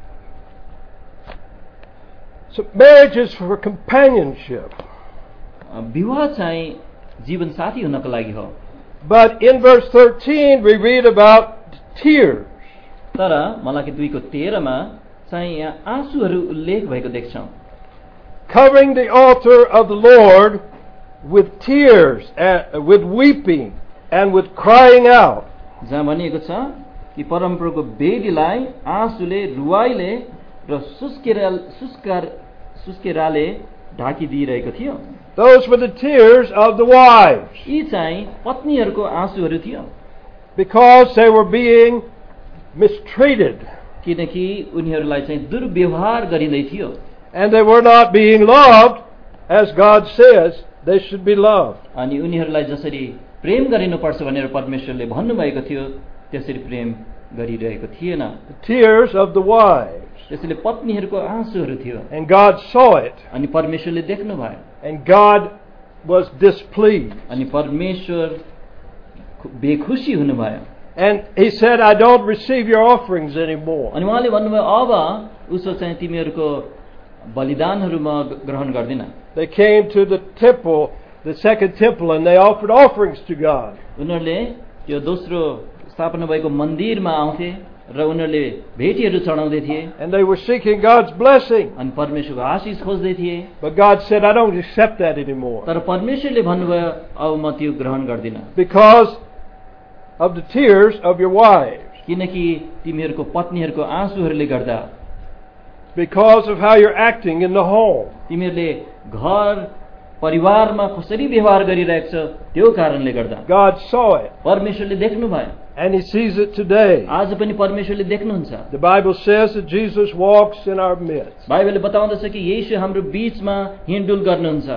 So marriage is for companionship. विवाह चाहिँ जीवन साथी हुनको लागि हो। But in verse thirteen we read about tears. तर मलाकी दुईको तेह्रमा चाहिँ यहाँ आँसुहरू उल्लेख भएको देख्छौँ। Covering the altar of the Lord with tears, and with weeping, and with crying out. जहाँ भनिएको छ कि परमप्रभुको वेदीलाई आँसुले रुवाईले र सुस्केरा सुस्कार सुस्केराले ढाकिदिइरहेको थियो। Those were the tears of the wives, यी चाहिँ पत्नीहरूको आँसुहरू थियो, because they were being mistreated, किनकि उनीहरूलाई चाहिँ दुर्व्यवहार गरिँदै थियो and they were not being loved as God says they should be loved. अनि उनीहरूलाई जसरी प्रेम गरिनुपर्छ भनेर परमेश्वरले भन्नुभएको थियो त्यसरी प्रेम गरिरहेको थिएन। The tears of the wives. त्यसैले पत्नीहरूको आँसुहरू थियो And God saw it, अनि परमेश्वरले देख्नुभयो and God was displeased. अनि परमेश्वर बेखुसी हुनुभयो। And He said, I don't receive your offerings anymore. अनि उहाँले भन्नुभयो अब उसो चाहिँ तिमीहरूको बलिदानहरू म ग्रहण गर्दिन। They came to the temple, the second temple, and they offered offerings to God. उनीहरूले त्यो दोस्रो स्थापना भएको मन्दिरमा आउँथे र उनीहरूले भेटीहरू चढाउँदै थिए And they were seeking God's blessing. अनि परमेश्वरको आशीष खोज्दै थिए। But God said, I don't accept that anymore. तर परमेश्वरले भन्नुभयो अब म त्यो ग्रहण गर्दिन, Because of the tears of your wives. किनकि तिमीहरूको पत्नीहरूको आँसुहरूले गर्दा, Because of how you're acting in the home. तिमीहरूले घर परिवारमा कसरी व्यवहार गरिरहेको छ त्यो कारणले गर्दा God saw it, परमेश्वरले देख्नुभयो। and He sees it today. आज पनि परमेश्वरले देख्नुहुन्छ। The Bible says that Jesus walks in our midst. बाइबलले बताउँदछ कि येशू हाम्रो बीचमा हिँडडुल गर्नुहुन्छ।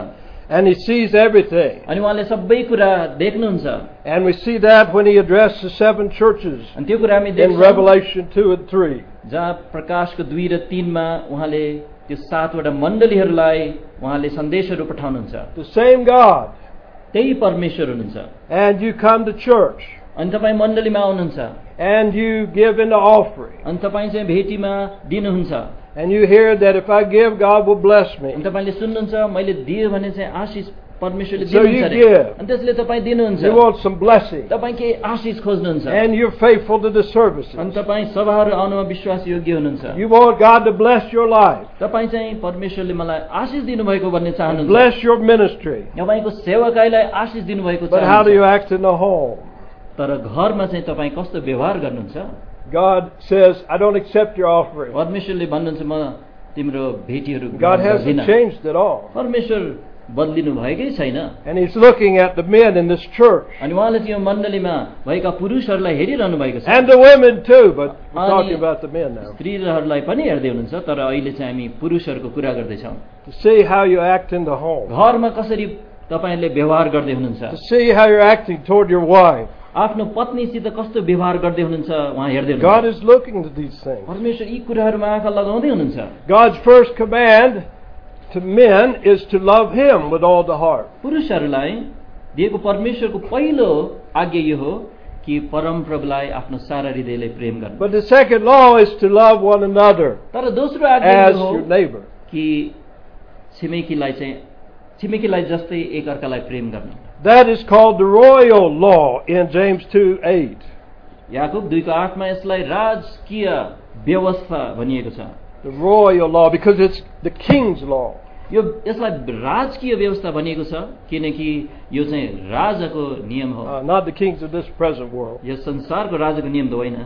And He sees everything. अनि उहाँले सबै कुरा देख्नुहुन्छ। And we see that when He addressed the seven churches अनि त्यो कुरा हामी in देख्छौँ Revelation two and three. जहाँ प्रकाशको दुई र तीनमा उहाँले त्यो सातवटा मण्डलीहरूलाई उहाँले सन्देशहरू पठाउनुहुन्छ। The same God. त्यही परमेश्वर हुनुहुन्छ। And you come to church. अनि तपाईँ मण्डलीमा आउनुहुन्छ And you give in the offering. अनि तपाईँ चाहिँ भेटीमा दिनुहुन्छ And you hear that if I give, God will bless me. अनि तपाईँले सुन्नुहुन्छ मैले दिएँ भने चाहिँ आशिष परमेश्वरले So दिनुहुन्छ you अरे। give. अनि त्यसले तपाईँ दिनुहुन्छ। You want some blessing. तपाईँ केही आशिष खोज्नुहुन्छ And you're faithful to the services. अनि तपाईँ सभाहरू आउनमा विश्वास योग्य हुनुहुन्छ। You want God to bless your life. तपाईँ चाहिँ परमेश्वरले मलाई आशिष दिनुभएको भन्ने चाहनुहुन्छ। Bless your ministry. तपाईँको सेवकाईलाई आशिष दिनुभएको But how do चाहनुहुन्छ। you act in the home? तर घरमा चाहिँ तपाईँ कस्तो व्यवहार गर्नुहुन्छ? God says, I don't accept your offering. परमेश्वरले भन्नुहुन्छ म तिम्रो भेटीहरू God ग्रहण hasn't गर्दिनँ। changed at all. परमेश्वर बदलिनु भएकै छैन। And He's looking at the men in this church. अनि उहाँले चाहिँ यो मण्डलीमा भएका पुरुषहरूलाई हेरिरहनु भएको छ। And the women too, but we're अनि talking about the men now. स्त्रीहरूलाई पनि हेर्दै हुनुहुन्छ तर अहिले चाहिँ हामी पुरुषहरूको कुरा गर्दैछौँ। To see how you act in the home. घरमा कसरी तपाईँहरूले व्यवहार गर्दै हुनुहुन्छ, To see how you're acting toward your wife. आफ्नो पत्नीसित कस्तो व्यवहार गर्दै हुनुहुन्छ उहाँ हेर्दै God हुनुहुन्छ। is looking at these things. परमेश्वर यी कुराहरूमा आँखा लगाउँदै हुनुहुन्छ। God's first command to men is to love Him with all the heart. पुरुषहरूलाई दिएको परमेश्वरको पहिलो आज्ञा यो हो कि परम प्रभुलाई आफ्नो सारा हृदयले प्रेम गर्नु। But the second law is to love one another तर दोस्रो आज्ञा as यो हो your neighbor. कि छिमेकीलाई चाहिँ छिमेकीलाई जस्तै एकअर्कालाई प्रेम गर्नु। That is called the royal law in James two eight. Yakub दुईको आठमा यसलाई राजकीय व्यवस्था भनिएको छ। The royal law, because it's the king's law. यो यसलाई राजकीय व्यवस्था भनिएको छ किनकि यो चाहिँ राजाको नियम हो। Uh, not the kings of this present world. यो संसारको राजाको नियम त होइन,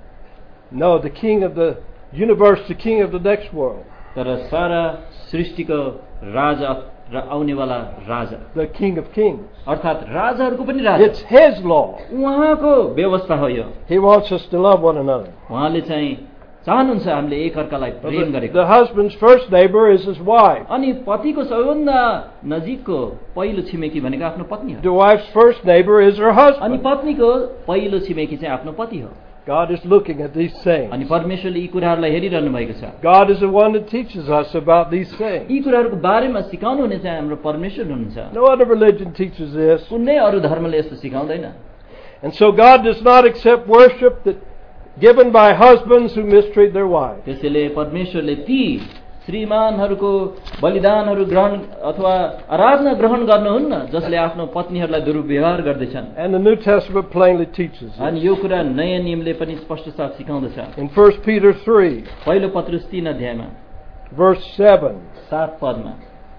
No, the king of the universe, the king of the next world. तर सारा सृष्टिको राजा र आउनेवाला राजा, The king of kings. अर्थात् राजाहरूको पनि राजा, It's His law. उहाँको व्यवस्था हो यो। He wants us to love one another. उहाँले चाहिँ चाहनुहुन्छ हामीले एकअर्कालाई प्रेम The, गरेको। the husband's first neighbor is his wife. अनि पतिको सबैभन्दा नजिकको पहिलो छिमेकी भनेको आफ्नो पत्नी हो। The wife's first neighbor is her अनि husband. पत्नीको पहिलो छिमेकी चाहिँ आफ्नो पति हो। God is looking at these things. अनि परमेश्वरले यी कुराहरूलाई हेरिरहनु भएको छ। God is the one that teaches us about these things. यी कुराहरूको बारेमा सिकाउनु हुने चाहिँ हाम्रो परमेश्वर हुनुहुन्छ। No other religion teaches this. कुनै अरू धर्मले यस्तो सिकाउँदैन। And so God does not accept worship that given by husbands who mistreat their wives. त्यसैले परमेश्वरले ती श्रीमानहरूको बलिदानहरू ग्रहण अथवा आराधना ग्रहण गर्नुहुन्न जसले आफ्नो पत्नीहरूलाई दुर्व्यवहार गर्दैछन्। And the New Testament plainly teaches अनि it. यो कुरा नयाँ नियमले पनि स्पष्ट साथ सिकाउँदछ। In First Peter three, पहिलो पत्रुस तीन अध्यायमा verse seven. सात पदमा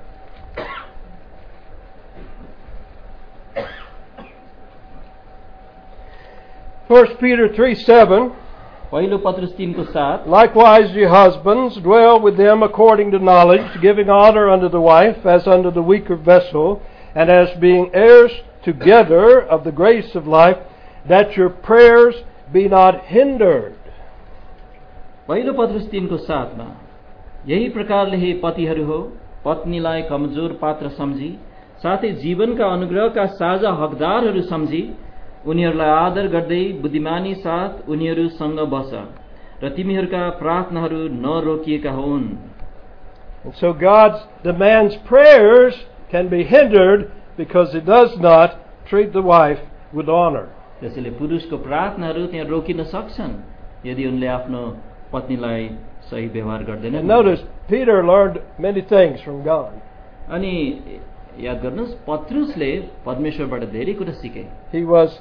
First Peter three seven. पहिलो पत्रुस तीन को सात, Likewise, ye husbands, dwell with them according to knowledge, giving honor unto the wife as unto the weaker vessel, and as being heirs together of the grace of life, that your prayers be not hindered. पहिलो पत्रुस तीन को सातमा यही प्रकारले हे पतिहरू हो पत्नीलाई कमजोर पात्र सम्झी साथै जीवनका अनुग्रहका साझा हकदारहरू सम्झी उनीहरूलाई आदर गर्दै बुद्धिमानी साथ उनीहरूसँग बस र तिमीहरूका प्रार्थनाहरू नरोकिएका हुन्। And so God demands prayers can be hindered because He does not treat the wife with honor. त्यसैले पुरुषको प्रार्थनाहरू त्यहाँ रोकिन सक्छन् यदि उनले आफ्नो पत्नीलाई सही व्यवहार गर्दैनन्। And notice, Peter learned many things from God. अनि याद गर्नुहोस् पत्रुसले परमेश्वरबाट धेरै कुरा सिके। He was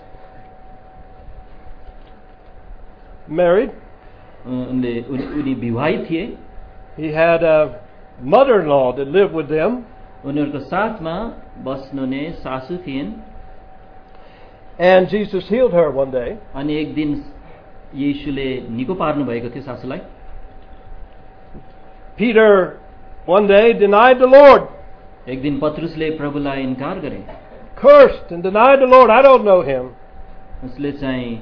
married. उनले उनी विवाहित थिए। He had a mother-in-law that lived with them. उनीहरूको साथमा बस्नुहुने सासू थिइन्। And Jesus healed her one day. अनि एक दिन येशूले निको पार्नु भएको थियो सासूलाई। Peter one day denied the Lord. एक दिन पत्रुसले प्रभुलाई इन्कार गरे। Cursed and denied the Lord. I don't know him. उसले चाहिँ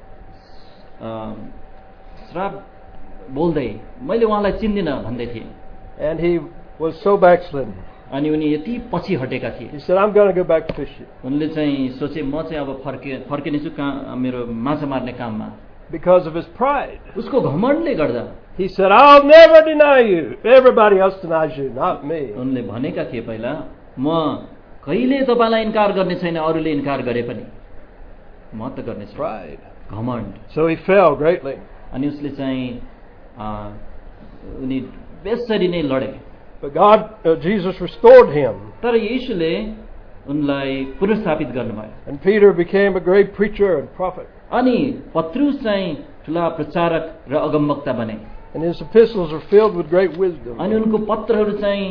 श्राप बोल्दै मैले उहाँलाई चिन्दिनँ भन्दै थिए। And he was so backslidden. अनि उनी यति पछि हटेका थिए। He said, I'm going to go back fishing. उनले चाहिँ सोचे म चाहिँ अब फर्के फर्किनेछु कहाँ मेरो माछा मार्ने काममा। Because of his pride. उसको घमण्डले गर्दा He said, I'll never deny you. Everybody else denies you, not me. उनले भनेका थिए पहिला म कहिले तपाईलाई इन्कार गर्ने छैन, अरूले इन्कार गरे पनि म त गर्ने छु। Pride. घमण्ड। So he fell greatly. अनि उसले चाहिँ उनी बेसरी नै लडे। But God, uh, Jesus restored him. तर येशूले उनलाई पुनर्स्थापित गर्नुभयो। And Peter became a great preacher and prophet. अनि पत्रुस चाहिँ ठुला प्रचारक र अगमवक्ता बने। And his epistles are filled with great wisdom. अनि उनको पत्रहरू चाहिँ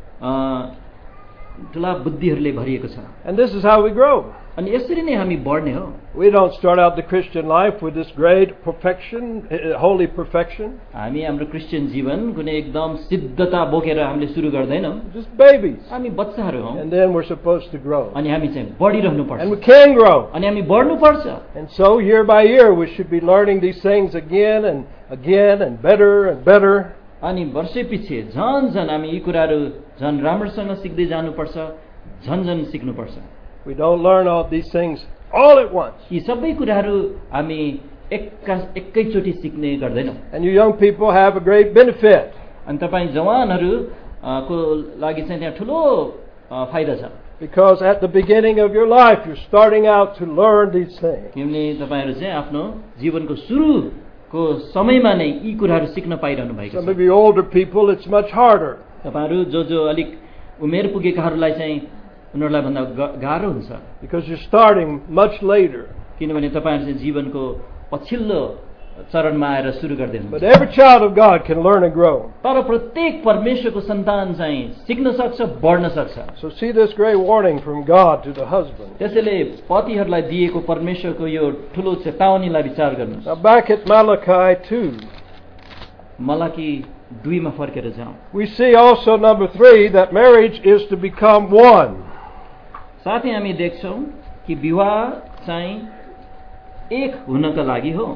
ठुला बुद्धिहरूले भरिएको छ। And this is how we grow. अनि यसरी नै हामी बढ्ने हो। We don't start out the Christian life with this great perfection, uh, holy perfection. हामी हाम्रो क्रिस्चियन जीवन कुनै एकदम सिद्धता बोकेर हामीले सुरु गर्दैनौँ। Just babies. हामी बच्चाहरू हौँ। And then we're supposed to grow. अनि हामी चाहिँ बढिरहनु पर्छ। And we can grow. अनि हामी बढ्नु पर्छ। And so year by year we should be learning these things again and again and better and better. अनि वर्षै पछि झन् झन् हामी यी कुराहरू झन् राम्रोसँग सिक्दै जानुपर्छ, झन् झन् सिक्नुपर्छ। We don't learn all these things all at once. यी सबै कुराहरू हामी एका एकैचोटि सिक्ने गर्दैनौँ। And you young people have a great benefit. अनि तपाईँ जवानहरू को लागि चाहिँ त्यहाँ ठुलो फाइदा छ। Because at the beginning of your life you're starting out to learn these things. किनभने तपाईँहरू चाहिँ आफ्नो जीवनको सुरुको समयमा नै यी कुराहरू सिक्न पाइरहनु भएको छ। Some of you older people, it's much harder. तपाईहरू जो जो अलिक उमेर पुगेकाहरूलाई चाहिँ उनीहरूलाई भन्दा गाह्रो हुन्छ। Because you're starting much later. किनभने तपाईँहरू चाहिँ जीवनको पछिल्लो चरणमा आएर सुरु गर्दै हुनुहुन्छ। But every child of God can learn and grow. तर प्रत्येक परमेश्वरको सन्तान चाहिँ सिक्न सक्छ, बढ्न सक्छ। So see this great warning from God to the husband. त्यसैले पतिहरूलाई दिएको परमेश्वरको यो ठुलो चेतावनीलाई विचार गर्नुहोस्। Now back at Malachi two. Malachi दुईमा फर्केर जाउँ। We see also number three that marriage is to become one. साथै हामी देख्छौं कि विवाह चाहिँ एक हुनका लागि हो।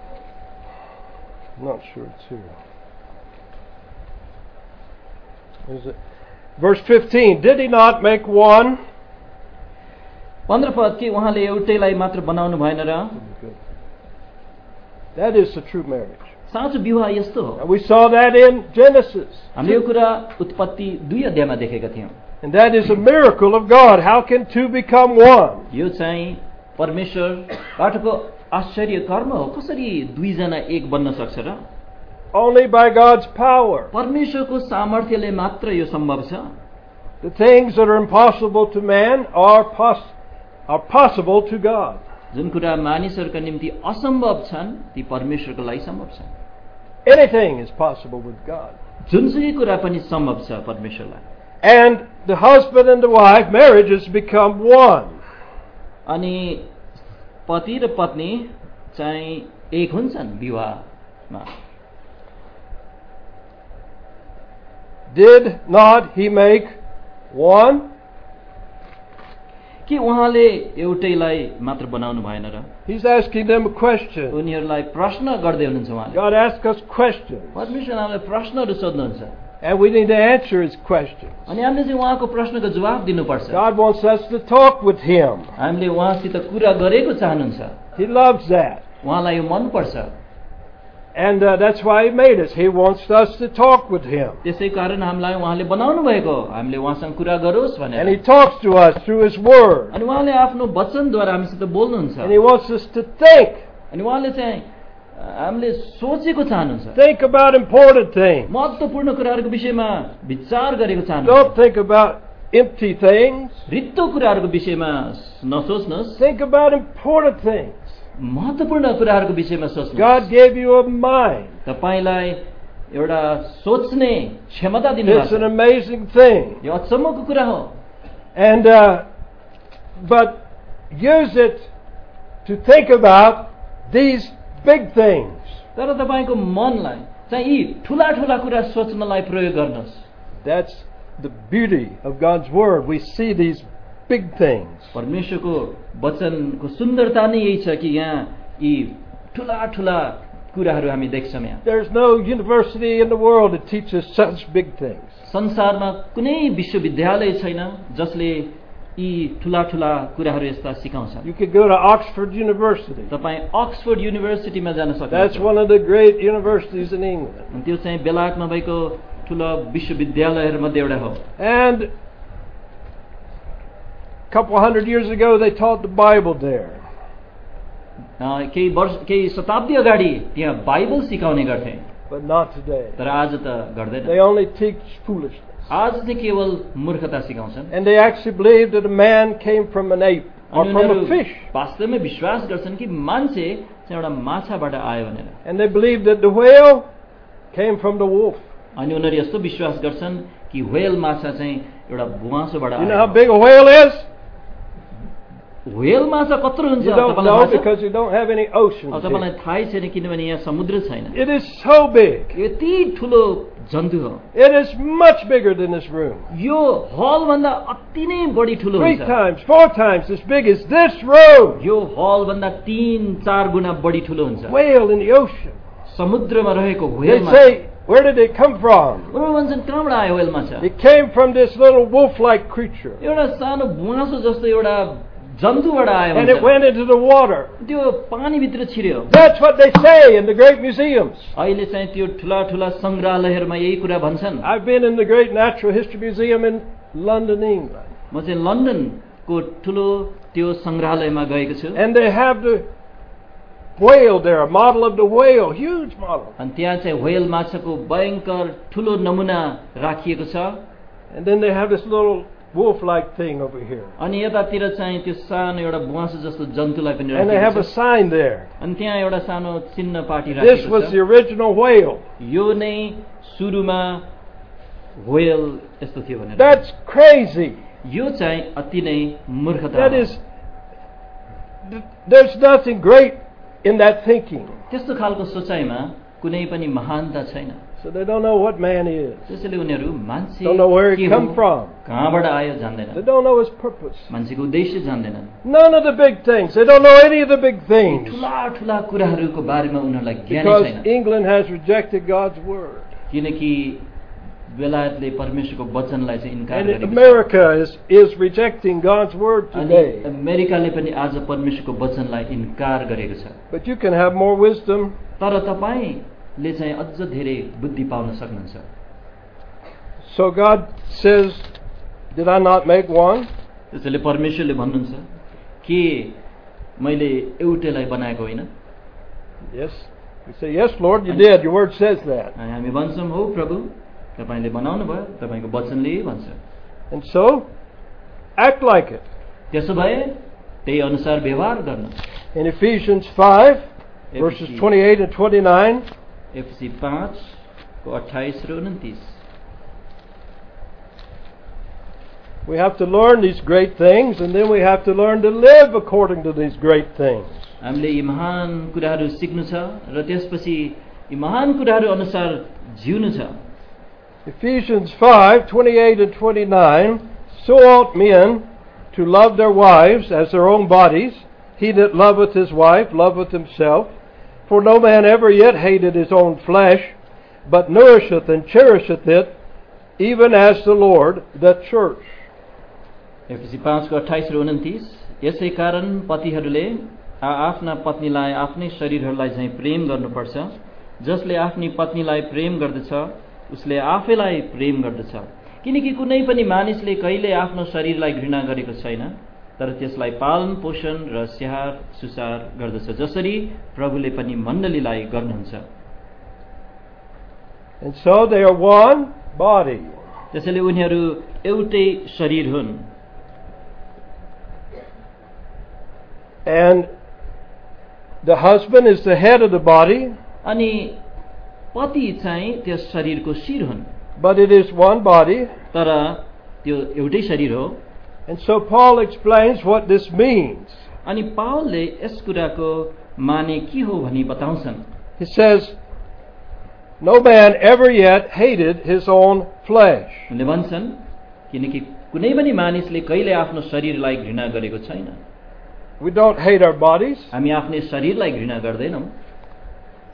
I'm not sure it's here. Is it? Verse fifteen, did he not make one? पन्ध्र पद कि उहाँले एउटैलाई मात्र बनाउनु भएन र? That is the true marriage. साँचो विवाह यस्तो हो। And we saw that in Genesis. हामीले यो कुरा उत्पत्ति दुई अध्यायमा देखेका थियौं। And that is a miracle of God. How can two become one? यो चाहिँ परमेश्वरबाटको आश्चर्य कर्म हो। कसरी दुईजना एक बन्न सक्छ र? Only by God's power. परमेश्वरको सामर्थ्यले मात्र यो सम्भव छ। The things that are impossible to man are pos are possible to God. जुन कुरा मानिसहरूका निम्ति असम्भव छन् ती परमेश्वरको लागि सम्भव छन्। Anything is possible with God. जुनसुकै कुरा पनि सम्भव छ परमेश्वरलाई। And the husband and the wife, marriage has become one. अनि पति र पत्नी चाहिँ एक हुन्छन् विवाहमा। Did not he make one? कि उहाँले एउटैलाई मात्र बनाउनु भएन र? He's asking them a question. उनीहरूलाई प्रश्न गर्दै हुनुहुन्छ उहाँले। God asks us questions. परमेश्वरले हामीलाई प्रश्नहरू सोध्नुहुन्छ। And we need to answer his questions. अनि हामीले चाहिँ उहाँको प्रश्नको जवाफ दिनुपर्छ। God wants us to talk with him. हामीले उहाँसित कुरा गरेको चाहनुहुन्छ। He loves that. उहाँलाई यो मन पर्छ। And uh, that's why he made us. He wants us to talk with him. त्यसै कारण हामीलाई उहाँले बनाउनु भएको हो। हामीले उहाँसँग कुरा गरोस् भनेर। And he talks to us through his word. अनि उहाँले आफ्नो वचनद्वारा हामीसित बोल्नुहुन्छ। And he wants us to think. अनि उहाँले चाहिँ हामीले सोचेको चाहनुहुन्छ। Think about important things. महत्त्वपूर्ण कुराहरूको विषयमा विचार गरेको चाहनुहुन्छ। Don't think about empty things. रित्तो कुराहरूको विषयमा नसोच्नुहोस्। Think about important things. महत्त्वपूर्ण कुराहरूको विषयमा सोच्नुहोस्। God gave you a mind. तपाईलाई एउटा सोच्ने क्षमता It's दिनुभएको an छ। amazing thing. यो अचम्मको कुरा हो। And uh, but use it to think about these big things. तर तपाईको मनलाई चाहिँ यी ठुला ठुला कुरा सोच्नलाई प्रयोग गर्नुहोस्। That's the beauty of God's word. We see these big things. परमेश्वरको वचनको सुन्दरता नै यही छ कि यहाँ यी ठुला ठुला कुराहरू हामी देख्छौँ यहाँ। There's no university in the world that teaches such big things. संसारमा कुनै विश्वविद्यालय छैन जसले यी ठुला ठुला कुराहरू यस्ता सिकाउँछ। You could go to Oxford University. तपाईँ अक्सफोर्ड युनिभर्सिटीमा जान That's सक्नुहुन्छ। one of the great universities in England. अनि त्यो चाहिँ बेलायतमा भएको ठुलो विश्वविद्यालयहरूमध्ये एउटा हो। And a couple hundred years ago they taught the Bible there. अ, केही वर्ष केही शताब्दी अगाडि त्यहाँ बाइबल सिकाउने गर्थे, But not today. तर आज त गर्दैन। They only teach foolishness. आज चाहिँ केवल मूर्खता सिकाउँछन्। And they actually believe that a man came from an ape or अनि from उनीहरू a fish. वास्तवमै विश्वास गर्छन् कि मान्छे चाहिँ एउटा माछाबाट आयो भनेर। And they believe that the whale came from the wolf. अनि उनीहरू यस्तो विश्वास गर्छन् कि व्हेल माछा चाहिँ एउटा बुवासोबाट You know how आयो। big a whale is? Whale माछा कत्रो हुन्छ You don't तपाईँलाई know थाहा छ? because you don't have any oceans अब तपाईँलाई here. थाहै छैन किनभने यहाँ समुद्र छैन। It is so big. यति ठुलो जन्तु हो। It is much bigger than this room. यो हल भन्दा अति नै बढी ठुलो Three हुन्छ। times, four times as big as this room. यो हल भन्दा तीन चार गुणा बढी ठुलो हुन्छ। Whale in the ocean. समुद्रमा रहेको They व्हेल माछा। say, where did it come from? उनीहरू भन्छन् कहाँबाट आयो व्हेल माछा? It came from this little wolf-like creature. एउटा सानो बुवासो जस्तो एउटा जन्तुबाट आयो And it भन्छ। went into the water. त्यो पानीभित्र छिर्यो। That's what they say in the great museums. अहिले चाहिँ त्यो ठुला ठुला सङ्ग्रहालयहरूमा यही कुरा भन्छन्। I've been in the Great Natural History Museum in London, England. म चाहिँ लन्डनको ठुलो त्यो सङ्ग्रहालयमा गएको छु। And they have the whale there, a model of the whale, huge model. अनि त्यहाँ चाहिँ व्हेल माछाको भयङ्कर ठुलो नमुना राखिएको छ। And then they have this little wolf-like thing over here. अनि यतातिर चाहिँ त्यो सानो एउटा बुवासो जस्तो जन्तुलाई पनि And they have राखिएको a छ। sign there. अनि त्यहाँ एउटा सानो चिन्ह पाटी This राखिएको was the छ। original whale. यो नै सुरुमा व्हेल यस्तो थियो भनेर। That's crazy. यो चाहिँ अति नै मूर्खता That हो। is, th- there's nothing great in that thinking. त्यस्तो खालको सोचाइमा कुनै पनि महानता छैन। So they don't know what man is. त्यसैले उनीहरू मान्छे Don't know where के he हो, come from. कहाँबाट आयो They जान्दैनन्, don't know his purpose. मान्छेको उद्देश्य जान्दैनन्। None of the big things. They don't know any of the big things. ठुला ठुला कुराहरूको बारेमा उनीहरूलाई ज्ञानै Because छैन। England has rejected God's word. किनकि बेलायतले परमेश्वरको वचनलाई चाहिँ इन्कार And गरेको छ। America is, is rejecting God's word अनि today. अमेरिकाले पनि आज परमेश्वरको वचनलाई इन्कार गरेको छ। But you can have more wisdom. तर तपाईँले चाहिँ अझ धेरै बुद्धि पाउन सक्नुहुन्छ। So God says, did I not make one? त्यसैले परमेश्वरले भन्नुहुन्छ के मैले एउटैलाई बनाएको होइन? Yes. We say, yes, Lord, you did. Your word says that. अनि हामी भन्छौँ हो प्रभु तपाईँले बनाउनु भयो, तपाईँको वचनले यही भन्छ। And so, act like it. त्यसो भए त्यही अनुसार व्यवहार गर्नु। In Ephesians five, verses twenty-eight and twenty-nine, एफसी पाँच को अट्ठाइस र उन्तिस। we have to learn these great things, and then we have to learn to live according to these great things. हामीले यी महान कुराहरू सिक्नु छ र त्यसपछि यी महान कुराहरू अनुसार जिउनु छ। Ephesians five, twenty-eight and twenty-nine, so ought men to love their wives as their own bodies. He that loveth his wife loveth himself. For no man ever yet hated his own flesh, but nourisheth and cherisheth it, even as the Lord the church. एफसी पाँच को अट्ठाइस र उन्तिस। यसै कारण पतिहरूले आफ्ना पत्नीलाई आफ्नै शरीरहरूलाई चाहिँ प्रेम गर्नुपर्छ। जसले आफ्नी पत्नीलाई प्रेम गर्दछ उसले आफैलाई प्रेम गर्दछ। किनकि कुनै पनि मानिसले कहिले आफ्नो शरीरलाई घृणा गरेको छैन, तर त्यसलाई पालन पोषण र स्याहार सुसार गर्दछ, जसरी प्रभुले पनि मण्डलीलाई गर्नुहुन्छ। And so they are one body. त्यसैले उनीहरू एउटै शरीर हुन्। And the husband is the head of the body, अनि पति चाहिँ त्यस शरीरको शिर हुन्। but it is one body. तर त्यो एउटै शरीर हो। And so Paul explains what this means. अनि पावलले यस कुराको माने के हो भनी बताउँछन्। He says, no man ever yet hated his own flesh. उनले भन्छन् किनकि कुनै पनि मानिसले कहिले आफ्नो शरीरलाई घृणा गरेको छैन। We don't hate our bodies. हामी आफ्नै शरीरलाई घृणा गर्दैनौँ।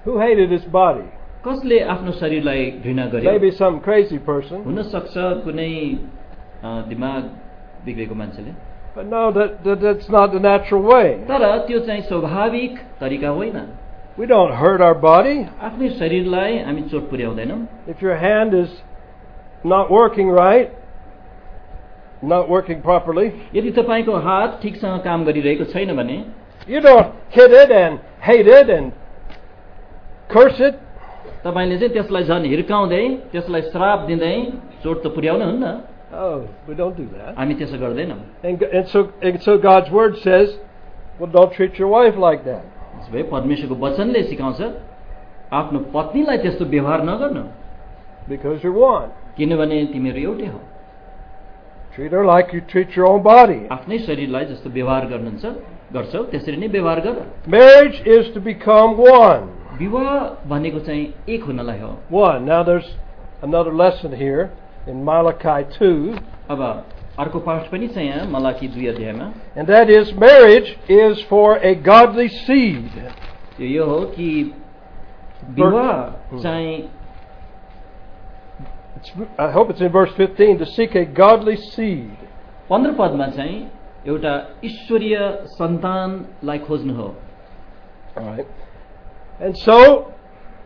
Who hated his body? कसले आफ्नो शरीरलाई घृणा गर्यो? Maybe some crazy person. हुन सक्छ कुनै दिमाग बिग्रेको मान्छेले। But no, that, that that's not the natural way. तर त्यो चाहिँ स्वाभाविक तरिका होइन। We don't hurt our body. आफ्नै शरीरलाई हामी चोट पुर्याउँदैनौँ। If your hand is not working right, not working properly, यदि तपाईको हात ठीकसँग काम गरिरहेको छैन भने you don't hit it and hate it and curse it. तपाईले चाहिँ त्यसलाई झन् हिर्काउँदै त्यसलाई श्राप दिँदै चोट त पुर्याउनु हुन्न। Oh, we don't do that. हामी त्यसो गर्दैनौँ। And, and so and so God's word says, well, don't treat your wife like that. त्यसैले परमेश्वरको वचनले सिकाउँछ आफ्नो पत्नीलाई त्यस्तो व्यवहार नगर्नु। Because you're one. किनभने तिमीहरू एउटै हौ। Treat her like you treat your own body. आफ्नै शरीरलाई जस्तो व्यवहार गर्नुहुन्छ गर्छौ त्यसरी नै व्यवहार गर। Marriage is to become one. विवाह भनेको चाहिँ एक हुनलाई हो। One. Now there's another lesson here in Malachi two. अब अर्को पाठ पनि छ यहाँ मलाकी दुई अध्यायमा। And that is, marriage is for a godly seed. त्यो यो हो कि विवाह चाहिँ It's, I hope it's in verse fifteen, to seek a godly seed. पन्ध्र पदमा चाहिँ एउटा ईश्वरीय सन्तानलाई खोज्नु हो। All right. And so,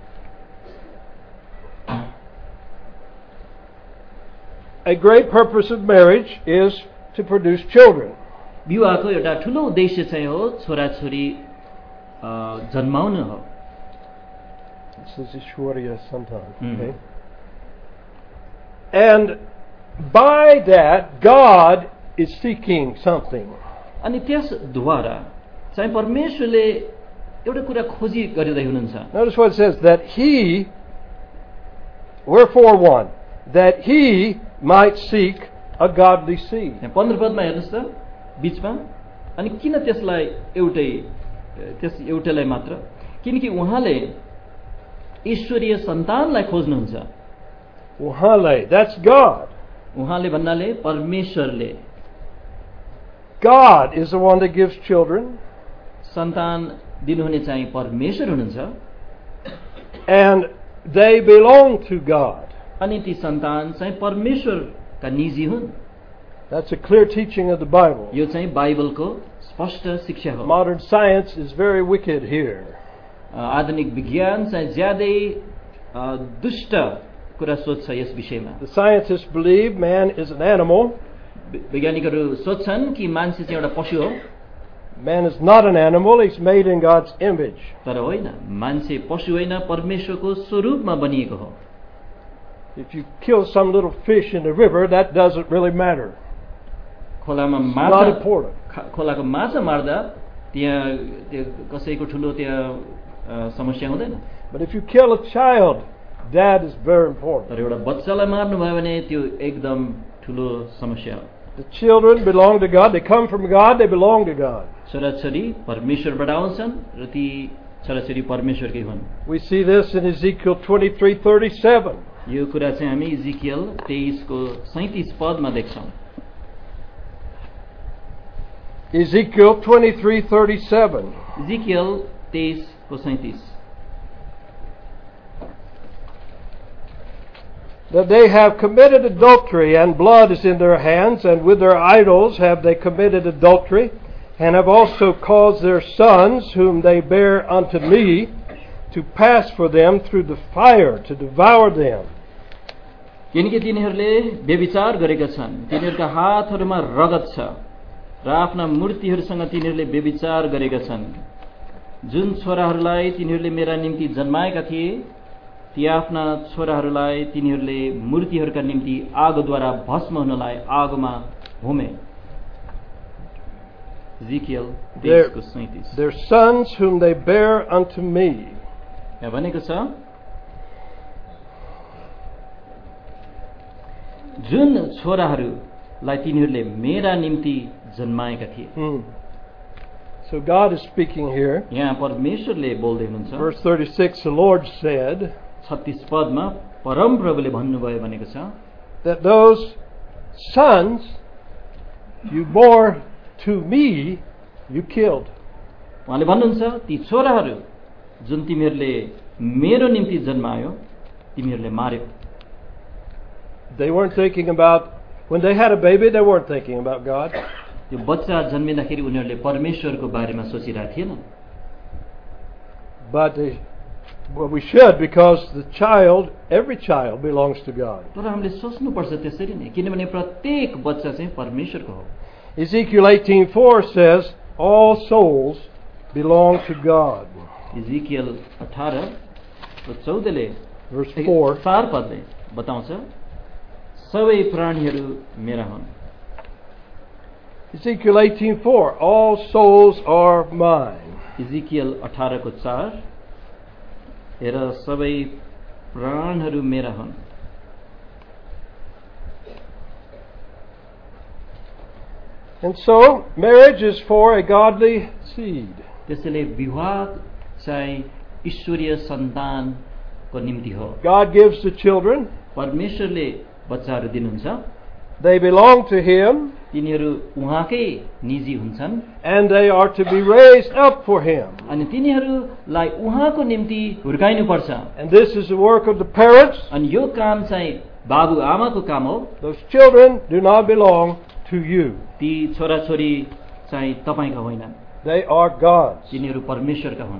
a great purpose of marriage is to produce children. विवाहको एउटा ठुलो उद्देश्य चाहिँ हो छोराछोरी जन्माउनु हो। This is Ishwarya Santan. Mm. Okay. And by that, God is seeking something. अनि त्यसद्वारा चाहिँ परमेश्वरले एउटा कुरा खोजी गरिरहनु हुनुहुन्छ। Notice what it says, that he, wherefore one, that he might seek a godly seed. पन्ध्र पदमा हेर्नुहोस् त बीचमा, अनि किन त्यसलाई एउटै त्यस एउटैलाई मात्र, किनकि उहाँले ईश्वरीय सन्तानलाई खोज्नुहुन्छ। Uhale, that's God. उहाँले भन्नाले परमेश्वरले। God is the one that gives children. सन्तान दिनुहुने चाहिँ परमेश्वर हुनुहुन्छ। And they belong to God. अनि ती सन्तान चाहिँ परमेश्वरका निजी हुन्। That's a clear teaching of the Bible. यो चाहिँ बाइबलको स्पष्ट शिक्षा हो। Modern science is very wicked here. आधुनिक विज्ञान चाहिँ ज्यादै दुष्ट कुरा सोच्छ यस विषयमा। The scientists believe man is an animal. वैज्ञानिकहरू सोच्छन् कि मान्छे चाहिँ एउटा पशु हो। Man is not an animal, he's made in God's image. तर होइन, मान्छे पशु होइन, परमेश्वरको स्वरूपमा बनिएको हो। If you kill some little fish in the river, that doesn't really matter. खोलामा It's not माछा important. खोलाको माछा मार्दा त्यहाँ त्यो कसैको ठुलो त्यहाँ समस्या हुँदैन। But if you kill a child, that is very important. तर एउटा बच्चालाई मार्नु भयो भने त्यो एकदम ठुलो समस्या हो। The children belong to God. They come from God. They belong to God. छोराछोरी परमेश्वरबाट आउँछन् र ती छोराछोरी परमेश्वरकै हुन्। We see this in Ezekiel twenty-three thirty-seven. यो कुरा चाहिँ हामी इजिकियल तेइस को सैंतीस पदमा देख्छौँ। Ezekiel twenty-three thirty-seven. इजिकियल तेइस को सैंतीस। That they have committed adultery, and blood is in their hands, and with their idols have they committed adultery, and have also caused their sons, whom they bear unto me, to pass for them through the fire, to devour them. किनकि तिनीहरूले व्यभिचार गरेका छन्, तिनीहरूका हातहरूमा रगत छ र आफ्ना मूर्तिहरूसँग तिनीहरूले व्यभिचार गरेका छन्। जुन छोराहरूलाई तिनीहरूले मेरा निम्ति जन्माएका थिए, ती आफ्ना छोराहरूलाई तिनीहरूले मूर्तिहरूका निम्ति आगोद्वारा भस्म हुनलाई आगोमा होमे। इजिकियल तेइस को सैंतीस। Their sons whom they bear unto me. यहाँ भनेको छ जुन छोराहरूलाई तिनीहरूले मेरा निम्ति जन्माएका थिए। Hmm. So God is speaking here. यहाँ परमेश्वरले बोल्दै हुनुहुन्छ। Verse thirty-six, the Lord said, छत्तीस पदमा परम प्रभुले भन्नुभयो भनेको छ that those sons you bore to me, you killed. उहाँले भन्नुहुन्छ ती छोराहरू जुन तिमीहरूले मेरो निम्ति जन्मायो तिमीहरूले मार्यो. They weren't thinking about, when they had a baby, they weren't thinking about God. त्यो बच्चा जन्मिँदाखेरि उनीहरूले परमेश्वरको बारेमा सोचिरहेको थिएन. But they, well, we should, because the child, every child belongs to God. तर हामीले सोच्नुपर्छ त्यसरी नै, किनभने प्रत्येक बच्चा चाहिँ परमेश्वरको हो. Ezekiel eighteen four says, all souls belong to God. Ezekiel अठार र चौधले Verse four. चार पदले बताउँछ सबै प्राणीहरू मेरा हुन्. Ezekiel eighteen four, all souls are mine. Ezekiel अठार को चार, हेर सबै प्राणहरू मेरा हुन्. And so, marriage is for a godly seed. त्यसैले विवाह चाहिँ ईश्वरीय सन्तानको निम्ति हो. God gives the children. परमेश्वरले बच्चाहरू दिनुहुन्छ. They belong to Him. तिनीहरू उहाँकै निजी हुन्छन्. And they are to be raised up for Him. अनि तिनीहरूलाई उहाँको निम्ति हुर्काइनुपर्छ. And this is the work of the parents. अनि यो काम चाहिँ बाबु आमाको काम हो. Those children do not belong to you. ती छोराछोरी चाहिँ तपाईका होइनन्. They are God's. तिनीहरू परमेश्वरका हुन्.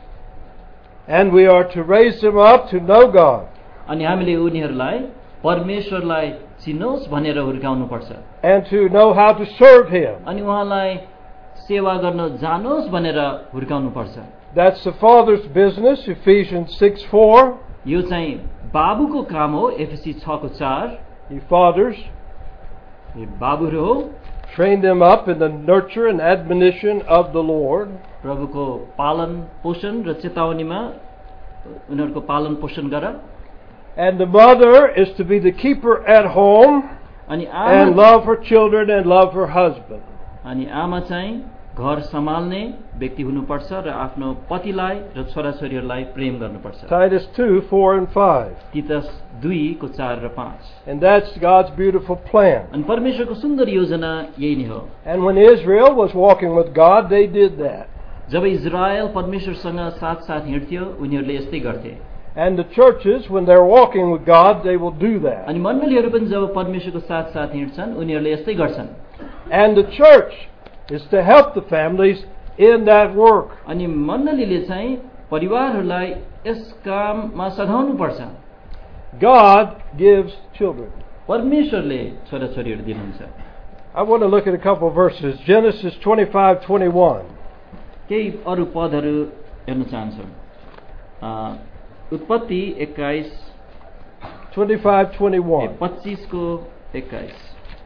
And we are to raise them up to know God. अनि हामीले उनीहरूलाई परमेश्वरलाई चिनोस् भनेर हुर्काउनु पर्छ. And to know how to serve Him. अनि उहाँलाई सेवा गर्न जानोस् भनेर हुर्काउनु पर्छ. That's the father's business, Ephesians six four. यो चाहिँ बाबुको काम हो. एफएसी छ को चार. You fathers, यो बाबुहरू हो. train them up in the nurture and admonition of the Lord. प्रभुको पालन पोषण र चेतावनीमा उनीहरूको पालन पोषण गर. And the mother is to be the keeper at home अनि and आमा love her children and love her husband. अनि आमा चाहिँ घर सम्हाल्ने व्यक्ति हुनुपर्छ र आफ्नो पतिलाई र छोराछोरीहरूलाई प्रेम गर्नुपर्छ. Titus two four and five. तीतस दुई को चार र पाँच. And that's God's beautiful plan. अनि परमेश्वरको सुन्दर योजना यही नै हो. And when Israel was walking with God, they did that. जब इजरायल परमेश्वरसँग साथ साथ हिँड्थ्यो उनीहरूले यस्तै गर्थे. And the churches, when they're walking with God, they will do that. अनि मण्डलीहरू पनि जब परमेश्वरको साथ साथ हिँड्छन् उनीहरूले यस्तै गर्छन्. And the church is to help the families in that work. अनि मण्डलीले चाहिँ परिवारहरूलाई यस काममा सघाउनु पर्छ. God gives children. परमेश्वरले छोराछोरीहरू दिनुहुन्छ. I want to look at a couple of verses. Genesis twenty-five twenty-one. केही अरू पदहरू हेर्न चाहन्छु. उत्पत्ति एक्काइस twenty-five twenty-one. पच्चीस को एक्काइस.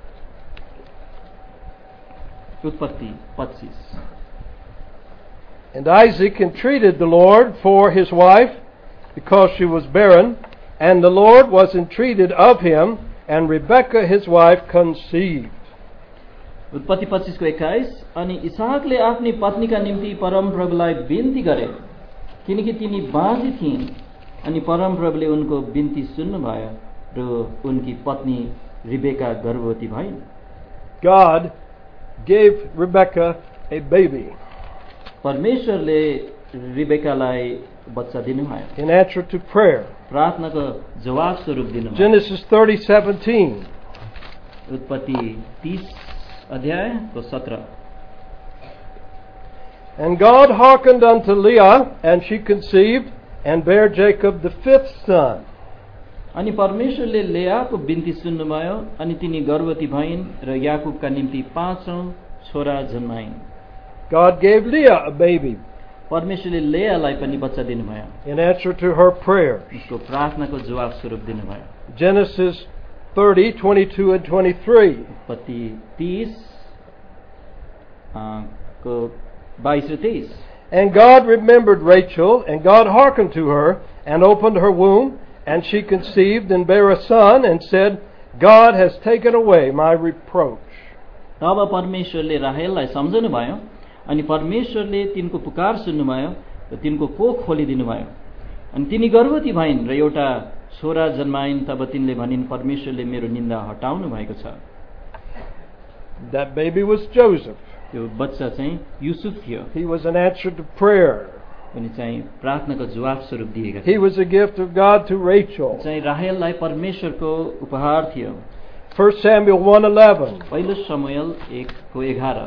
उत्पत्ति पच्चीस. And Isaac entreated the Lord for his wife because she was barren, and the Lord was entreated of him, and Rebekah his wife conceived. उत्पत्ति पच्चीस को एक्काइस. अनि इसाकले आफ्नी पत्नीका निम्ति परमप्रभुलाई बिन्ती गरे किनकि तिनी बाँझी थिइन्. अनि परमप्रभुले उनको बिन्ती सुन्नुभयो र उनकी पत्नी रिबेका गर्भवती भइन्. God gave Rebekah a baby. परमेश्वरले रिबेकालाई बच्चा दिनुभयो. In answer to prayer. प्रार्थनाको जवाब स्वरूप दिनुभयो. Genesis thirty seventeen. उत्पत्ति तीस अध्याय को सत्रह. And God hearkened unto Leah, and she conceived, and bare Jacob the fifth son. अनि परमेश्वरले लेयाको बिन्ती सुन्नुभयो अनि तिनी गर्भवती भइन् र याकूबका निम्ति पाँचौं छोरा जन्माइन्. God gave Leah a baby. परमेश्वरले लेयालाई पनि बच्चा दिनुभयो. In answer to her prayer. उसको प्रार्थनाको जवाब स्वरूप दिनुभयो. Genesis thirty twenty-two and twenty-three. उत्पत्ति तीस को बाईस र तेईस. And God remembered Rachel, and God hearkened to her, and opened her womb, and she conceived and bare a son, and said, God has taken away my reproach. तब परमेश्वरले राहेललाई सम्झनु भयो अनि परमेश्वरले तिनको पुकार सुन्नुभयो र तिनको कोख खोलिदिनु भयो. अनि तिनी गर्भवती भइन् र एउटा छोरा जन्माइन्. तब तिनले भनिन् परमेश्वरले मेरो निन्दा हटाउनु भएको छ. That baby was Joseph. त्यो बच्चा चाहिँ युसुफ थियो. He was an answer to prayer. उनी चाहिँ प्रार्थनाको जवाफ स्वरूप दिएका He was a gift of God to Rachel. चाहिँ राहेललाई परमेश्वरको उपहार थियो। First Samuel one eleven. पहिलो शमूएल एक को एघार।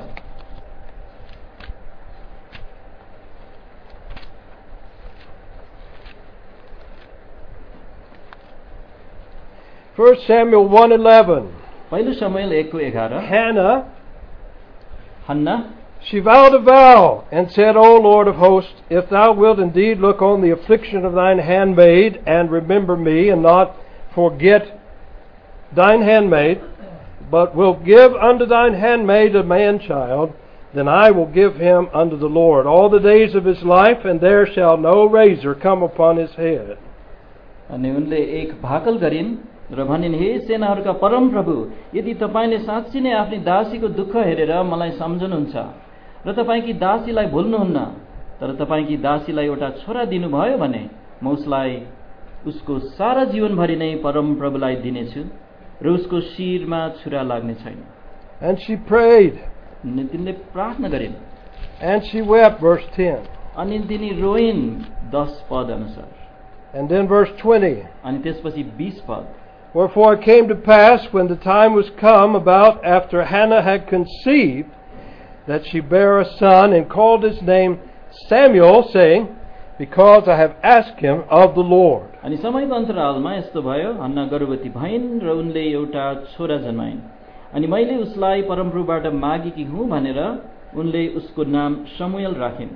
First Samuel one eleven. पहिलो शमूएल एक को एघार। Hannah, Hannah she vowed a vow and said, O Lord of hosts, if thou wilt indeed look on the affliction of thine handmaid and remember me and not forget thine handmaid, but wilt give unto thine handmaid a man-child, then I will give him unto the Lord all the days of his life, and there shall no razor come upon his head. अनि उनले एक भाकल गरिन् र भनिन्, हे सेनाहरूका परम प्रभु, यदि तपाईले साँच्चै नै आफ्नी दासीको दुःख हेरेर मलाई सम्झनुहुन्छ र तपाईकी दासीलाई भुल्नुहुन्न, तर तपाईकी दासीलाई एउटा छोरा दिनुभयो भने म उसलाई उसको सारा जीवनभरि नै परम प्रभुलाई दिनेछु र उसको शिरमा छुरा लाग्ने छैन। And she prayed. अनि तिनले प्रार्थना गरिन्। And she wept, verse ten. अनि तिनी रोइन् दस पद अनुसार। And then verse twenty. अनि त्यसपछि बीस पद। Wherefore it came to pass, when the time was come about after Hannah had conceived, that she bare a son, and called his name Samuel, saying, Because I have asked him of the Lord. अनि समयको अन्तरालमा यस्तो भयो, हन्ना गर्भवती भइन् र उनले एउटा छोरा जन्माइन्। अनि मैले उसलाई परमप्रभुबाट मागेकी हुँ भनेर उनले उसको नाम शमूएल राखिन्।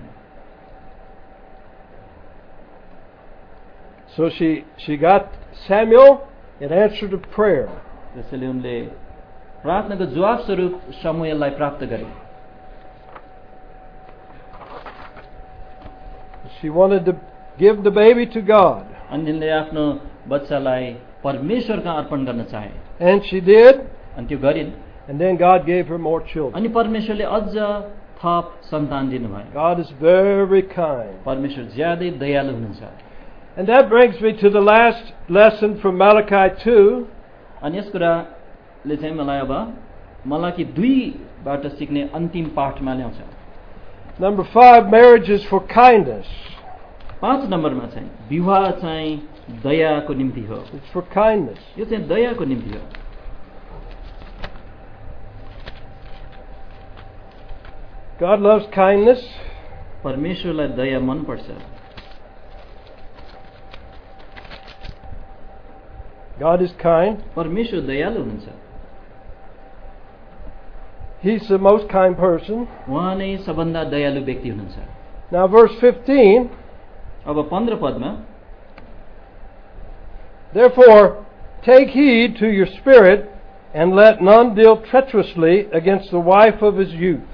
So she she got Samuel in answer to prayer. त्यसैले उनले प्रार्थनाको जवाफ स्वरूप शमूएललाई प्राप्त गरे। She wanted to give the baby to God. अनि तिनले आफ्नो बच्चालाई परमेश्वरका अर्पण गर्न चाहे। And she did. अनि त्यो गरिन्। And then God gave her more children. अनि परमेश्वरले अझ थप सन्तान दिनुभयो। God is very kind. परमेश्वर ज्यादै दयालु हुनुहुन्छ। And that brings me to the last lesson from Malachi two. अनि यस कुराले चाहिँ मलाई अब मलाकी दुईबाट सिक्ने अन्तिम पाठमा ल्याउँछ। Number five, marriage is for kindness. पाँच नम्बरमा चाहिँ विवाह चाहिँ दयाको निम्ति हो। It's for kindness. यो चाहिँ दयाको निम्ति हो। God loves kindness. परमेश्वरलाई दया मन पर्छ। God is kind. परमेश्वर दयालु हुनुहुन्छ। He's the most kind person. उहाँ नै सबभन्दा दयालु व्यक्ति हुनुहुन्छ। Now verse fifteen. अब पन्ध्र पदमा, Therefore take heed to your spirit, and let none deal treacherously against the wife of his youth.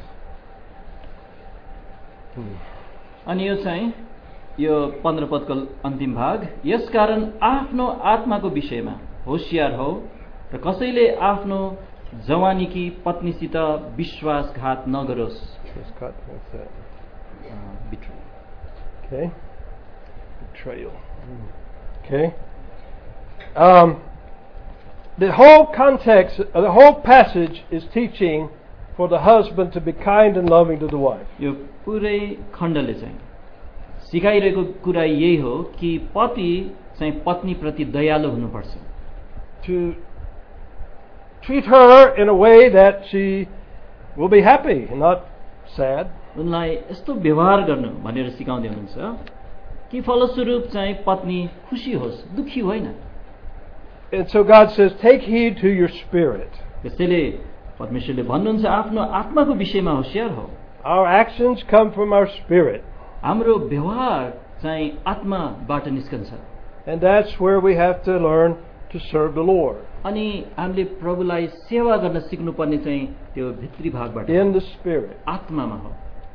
अनि यो चाहिँ यो पन्ध्र पदको अन्तिम भाग, यसकारण आफ्नो आत्माको विषयमा होशियार हो र कसैले आफ्नो जवानीकी पत्नीसित विश्वासघात नगरोस्। Okay. Betrayal. Okay. Um, the whole context, uh, the whole passage is teaching for the husband to be kind and loving to the wife. यो पुरै खण्डले चाहिँ सिकाइरहेको कुरा यही हो कि पति चाहिँ पत्नी प्रति दयालु हुनुपर्छ। To treat her in a way that she will be happy and not sad. उनलाई यस्तो व्यवहार गर्नु भनेर सिकाउँदै हुनुहुन्छ कि फलस्वरूप चाहिँ पत्नी खुसी होस्, दुखी होइन। And so God says, take heed to your spirit. त्यसैले परमेश्वरले भन्नुहुन्छ आफ्नो आत्माको विषयमा होशियार हो। Our actions come from our spirit. हाम्रो व्यवहार चाहिँ आत्माबाट निस्कन्छ। And that's where we have to learn to serve the Lord. अनि हामीले प्रभुलाई सेवा गर्न सिक्नुपर्ने चाहिँ त्यो भित्री भागबाट, In the spirit. आत्मामा हो।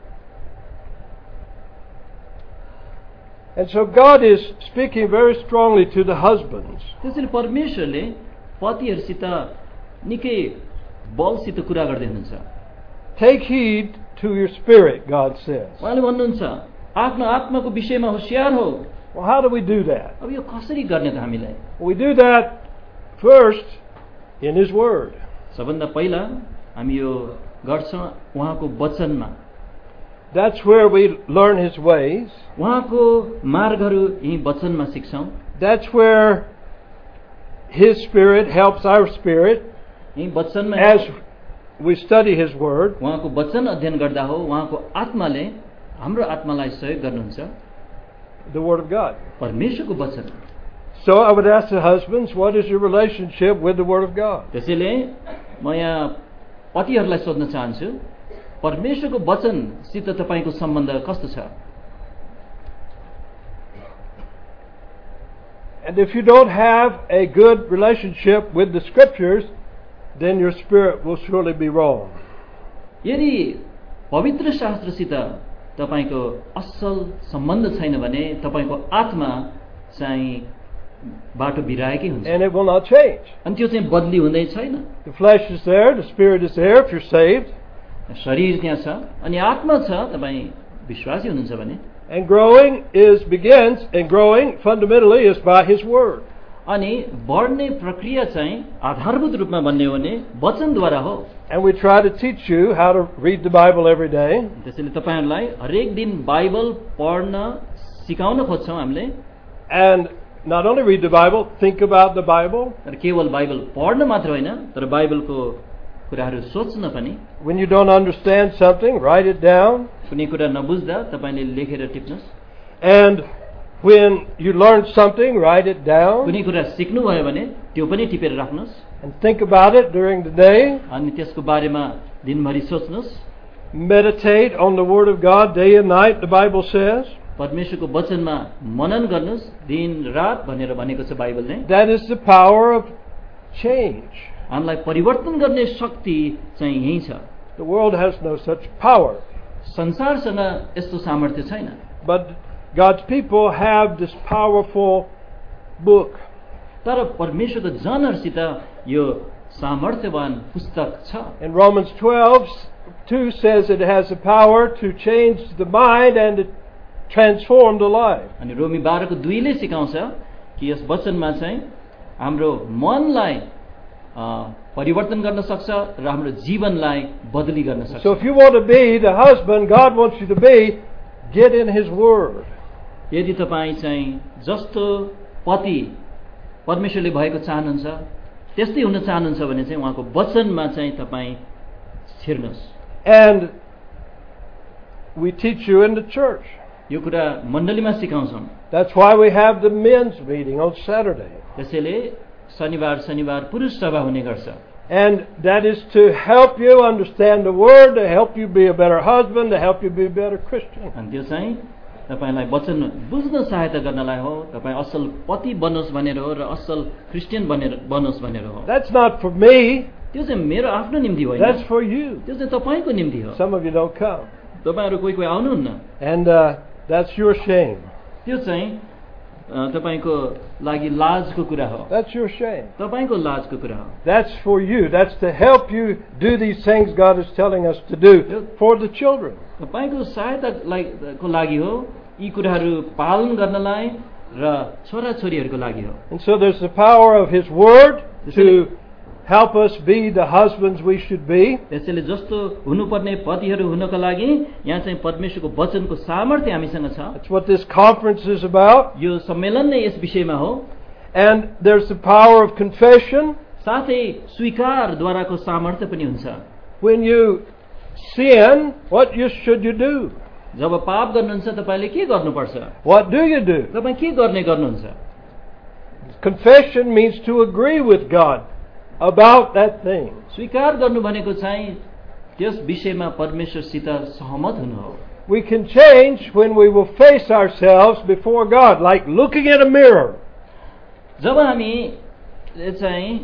And so God is speaking very strongly to the husbands. त्यसैले परमेश्वरले पतिहरूसित निकै बलसित कुरा गर्दै हुनुहुन्छ। Take heed to your spirit, God says. उहाँले भन्नुहुन्छ आफ्नो आत्माको विषयमा होशियार हो। Well, how do we do that? अब यो कसरी गर्ने त हामीलाई? We do that first in His Word. सबभन्दा पहिला हामी यो गर्छौं उहाँको वचनमा। That's where we learn His ways. उहाँको मार्गहरू यही वचनमा सिक्छौं। That's where His Spirit helps our spirit यही वचनमा as we study His Word. उहाँको वचन अध्ययन गर्दा हो उहाँको आत्माले हाम्रो आत्मालाई सहयोग गर्नुहुन्छ। The Word of God. परमेश्वरको वचन। So I would ask the husbands, what is your relationship with the Word of God? त्यसैले म यहाँ पतिहरूलाई सोध्न चाहन्छु, परमेश्वरको वचनसित तपाईको सम्बन्ध कस्तो छ? And if you don't have a good relationship with the Scriptures, then your spirit will surely be wrong. यदि पवित्र शास्त्रसित तपाईको असल सम्बन्ध छैन भने तपाईको आत्मा चाहिँ बाटो बिराएकै हुन्छ। And it will not change. अनि त्यो चाहिँ बदली हुँदै छैन। The flesh is there, the spirit is there if you're saved. शरीर त्यहाँ छ अनि आत्मा छ तपाई विश्वासी हुनुहुन्छ भने। And growing is begins and growing fundamentally is by His Word. अनि बढ्ने प्रक्रिया चाहिँ आधारभूत रूपमा भन्ने हो भने वचनद्वारा हो। And we try to teach you how to read the Bible every day. त्यसैले तपाईहरुलाई हरेक दिन बाइबल पढ्न सिकाउन खोज्छौं हामीले। And not only read the Bible, think about the Bible. तर केवल बाइबल पढ्न मात्र होइन तर बाइबलको कुराहरू सोच्न पनि। When you don't understand something, write it down. कुनै कुरा नबुझ्दा तपाईले लेखेर टिप्नुस्। And when you learn something, write it down. कुनै कुरा सिक्नु भयो भने त्यो पनि टिपेर राख्नुस्। And think about it during the day. अनि त्यसको बारेमा दिनभरि सोच्नुस्। Meditate on the Word of God day and night, the Bible says. परमेश्वरको वचनमा मनन गर्नुस् दिन रात भनेर भनेको छ बाइबलले। That is the power of change. हामीलाई परिवर्तन गर्ने शक्ति चाहिँ यही छ। The world has no such power. संसारसँग यस्तो सामर्थ्य छैन। But God's people have this powerful book. तर परमेश्वरको जनहरुसित यो सामर्थ्यवान पुस्तक छ। And Romans twelve two says it has the power to change the mind and to transform the life. अनि रोमी बाह्र को दुई ले सिकाउँछ कि यस वचनमा चाहिँ हाम्रो मनलाई परिवर्तन गर्न सक्छ र हाम्रो जीवनलाई बदली गर्न सक्छ। So if you want to be the husband God wants you to be, get in His Word. यदि तपाई चाहिँ जस्तो पति परमेश्वरले भएको चाहनुहुन्छ त्यस्तै हुन चाहनुहुन्छ भने चाहिँ उहाँको वचनमा चाहिँ तपाई छिर्नुस्। And we teach you in the church. यो कुरा मण्डलीमा सिकाउँछौं। That's why we have the men's meeting on Saturday. त्यसैले शनिबार शनिबार पुरुष सभा हुने गर्छ। And that is to help you understand the Word, to help you be a better husband, to help you be a better Christian. अनि त्यो चाहिँ तपाईलाई वचन बुझ्न सहायता गर्नलाई हो, तपाई असल पति बनोस् भनेर हो र असल क्रिस्चियन बनेर बनोस् भनेर हो। That's not for me. त्यो चाहिँ मेरो आफ्नो निम्ति होइन। That's for you. त्यो चाहिँ तपाईको निम्ति हो। Some of you don't come. तपाईहरु कोही कोही आउनुहुन्न। And uh, that's your shame. त्यो चाहिँ तपाईको लागि लाजको कुरा हो। That's your shame. तपाईको लाजको कुरा हो। That's for you. That's to help you do these things God is telling us to do for the children. तपाईको सहायतालाई को लागि हो, यी कुराहरू पालन गर्नलाई र छोराछोरीहरूको लागि हो। And so there's the power of His Word to help us be the husbands we should be. त्यसैले जस्तो हुनुपर्ने पतिहरू हुनको लागि यहाँ चाहिँ परमेश्वरको वचनको सामर्थ्य हामीसँग छ। That's what this conference is about. यो सम्मेलन नै यस विषयमा हो। And there's the power of confession. साथै स्वीकारद्वाराको सामर्थ्य पनि हुन्छ। When you sin, what you should you do? जब पाप गर्नुहुन्छ तपाईले के गर्नुपर्छ? What do you do? तपाई के गर्ने गर्नुहुन्छ? Confession means to agree with God about that thing. स्वीकार गर्नु भनेको चाहिँ त्यस विषयमा परमेश्वरसित सहमत हुनु हो। We can change when we will face ourselves before God, like looking at a mirror. जब हामी चाहिँ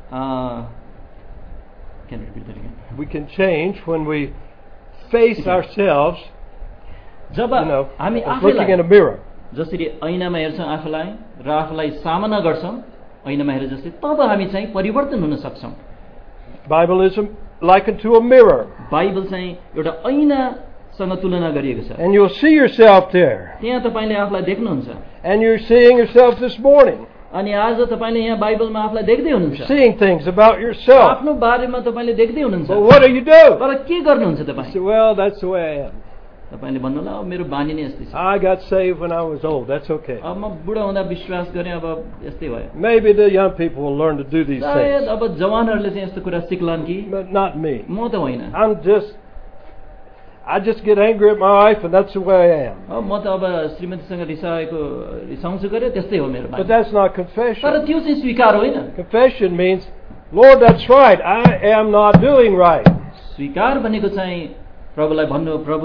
can you repeat that again? We can change when we face ourselves, job you know, हामी as looking in a आफैलाई mirror. जसरी ऐनामा हेर्छौं आफूलाई र आफूलाई सामना गर्छौं ऐनामा हेरे जस्तै तब हामी चाहिँ परिवर्तन हुन सक्छौं। Bible is likened to a mirror. Bible चाहिँ एउटा ऐनासँग तुलना गरिएको छ। And you'll see yourself there. त्यहाँ तपाईले आफूलाई देख्नुहुन्छ। And you're seeing yourself this morning. अनि आज तपाईले यहाँ बाइबलमा आफूलाई देख्दै हुनुहुन्छ। Seeing things about yourself. आफ्नो बारेमा तपाईले देख्दै हुनुहुन्छ। But what do you do? तर के गर्नुहुन्छ तपाई? You say, well, that's the way I am. तपाईले भन्नुला अब मेरो बानी नै यस्तै छ, I got saved when I was old. That's okay. अब म बुढा हुँदा विश्वास गरेँ, अब यस्तै भयो। Maybe the young people will learn to do these सायद things, अब जवानहरूले चाहिँ यस्तो कुरा सिक्लान् कि, but not me. म त होइन। I'm just, I just get angry at my wife, and that's the way I am. अब म त अब श्रीमतीसँग रिसाएको रिसाउँछु गरे, त्यस्तै हो मेरो But बानी। that's not तर confession. त्यो चाहिँ स्वीकार होइन। Confession means, Lord, that's right. I am not doing right. स्वीकार भनेको चाहिँ प्रभुलाई भन्नु, प्रभु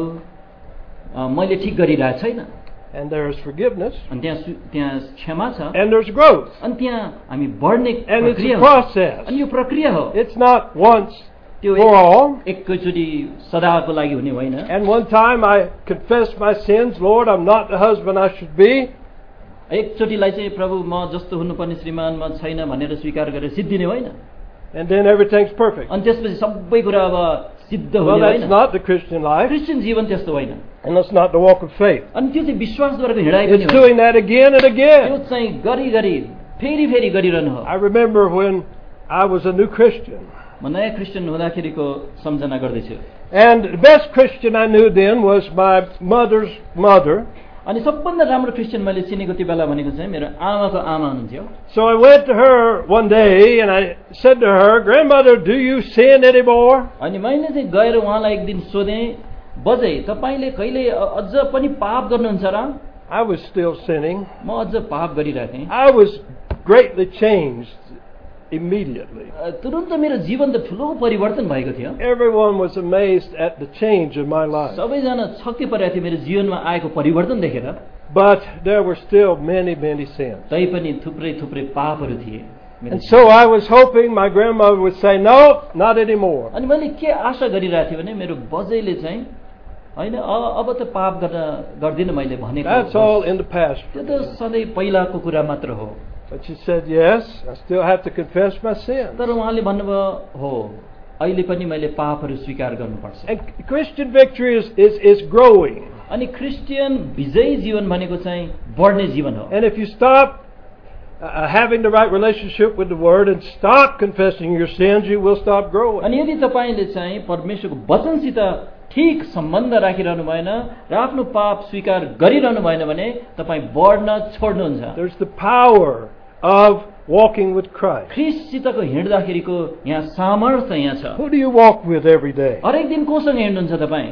अ, मैले ठिक गरिरहेको छैन, And there's forgiveness, अनि त्यहाँ सु- त्यहाँ क्षमा छ, and there's growth, अनि त्यहाँ हामी बढ्ने and it's प्रक्रिया a हो। process. अनि यो प्रक्रिया हो, It's not once त्यो for all. एक- एकैचोटि सदाको लागि हुने होइन। And one time I confessed my sins, Lord, I'm not the husband I should be. एकचोटिलाई चाहिँ प्रभु म जस्तो हुनुपर्ने श्रीमान म छैन भनेर स्वीकार गरेर सिद्धिने होइन, And then everything's perfect. अनि त्यसपछि सबै कुरा अब सिद्ध Well, हुने that's होइन। not the Christian life, Christian जीवन त्यस्तो होइन, and that's not the walk of faith. अनि त्यो चाहिँ विश्वासद्वाराको हिँडाइ पनि It's होइन। doing that again and त्यो again. चाहिँ गरी गरी फेरि फेरि गरिरहनु हो। I remember when I was a new Christian, म नयाँ क्रिस्चियन हुँदाखेरिको सम्झना गर्दैछु, and the best Christian I knew then was my mother's mother. अनि सबभन्दा राम्रो क्रिस्चियन मैले चिनेको त्यो बेला भनेको चाहिँ मेरो आमाको आमा हुनुहुन्थ्यो। So I went to her one day and I said to her, Grandmother, do you sin anymore? अनि मैले चाहिँ गएर उहाँलाई एक दिन सोधेँ, बजै तपाईँले कहिले अझ पनि पाप गर्नुहुन्छ र? I was still sinning. म अझ पाप गरिरहेको थिएँ। I was greatly changed immediately. अ, तुरुन्त मेरो जीवन त ठुलो परिवर्तन भएको थियो। Everyone was amazed at the change in my life. सबैजना छक्कै परेको थियो मेरो जीवनमा आएको परिवर्तन देखेर। But there were still many, many sins. तैपनि थुप्रै थुप्रै पापहरू थिए मेरो And so I was hoping my grandmother would say, no, not anymore. अनि मैले के आशा गरिरहेको थिएँ भने मेरो बजैले चाहिँ होइन अ- अब त पाप गर्न गर्दिनँ मैले भनेको That's all in the past. त्यो त सधैँ पहिलाको कुरा मात्र हो। But she said, yes, I still have to confess my sins. तर उहाँले भन्नुभयो हो अहिले पनि मैले पापहरू स्वीकार गर्नुपर्छ। And Christian victory is, is, is growing. अनि क्रिस्चियन विजयी जीवन भनेको चाहिँ बढ्ने जीवन हो। And if you stop uh, having the right relationship with the Word and stop confessing your sins, you will stop growing. अनि यदि तपाईँले चाहिँ परमेश्वरको वचनसित ठिक सम्बन्ध राखिरहनु भएन र आफ्नो पाप स्वीकार गरिरहनु भएन भने तपाईँ बढ्न छोड्नुहुन्छ। There's the power of walking with Christ. ख्रिस्टसितको हिँड्दाखेरिको यहाँ सामर्थ्य यहाँ छ। Who do you walk with every day? हरेक दिन कोसँग हिँड्नुहुन्छ तपाईँ?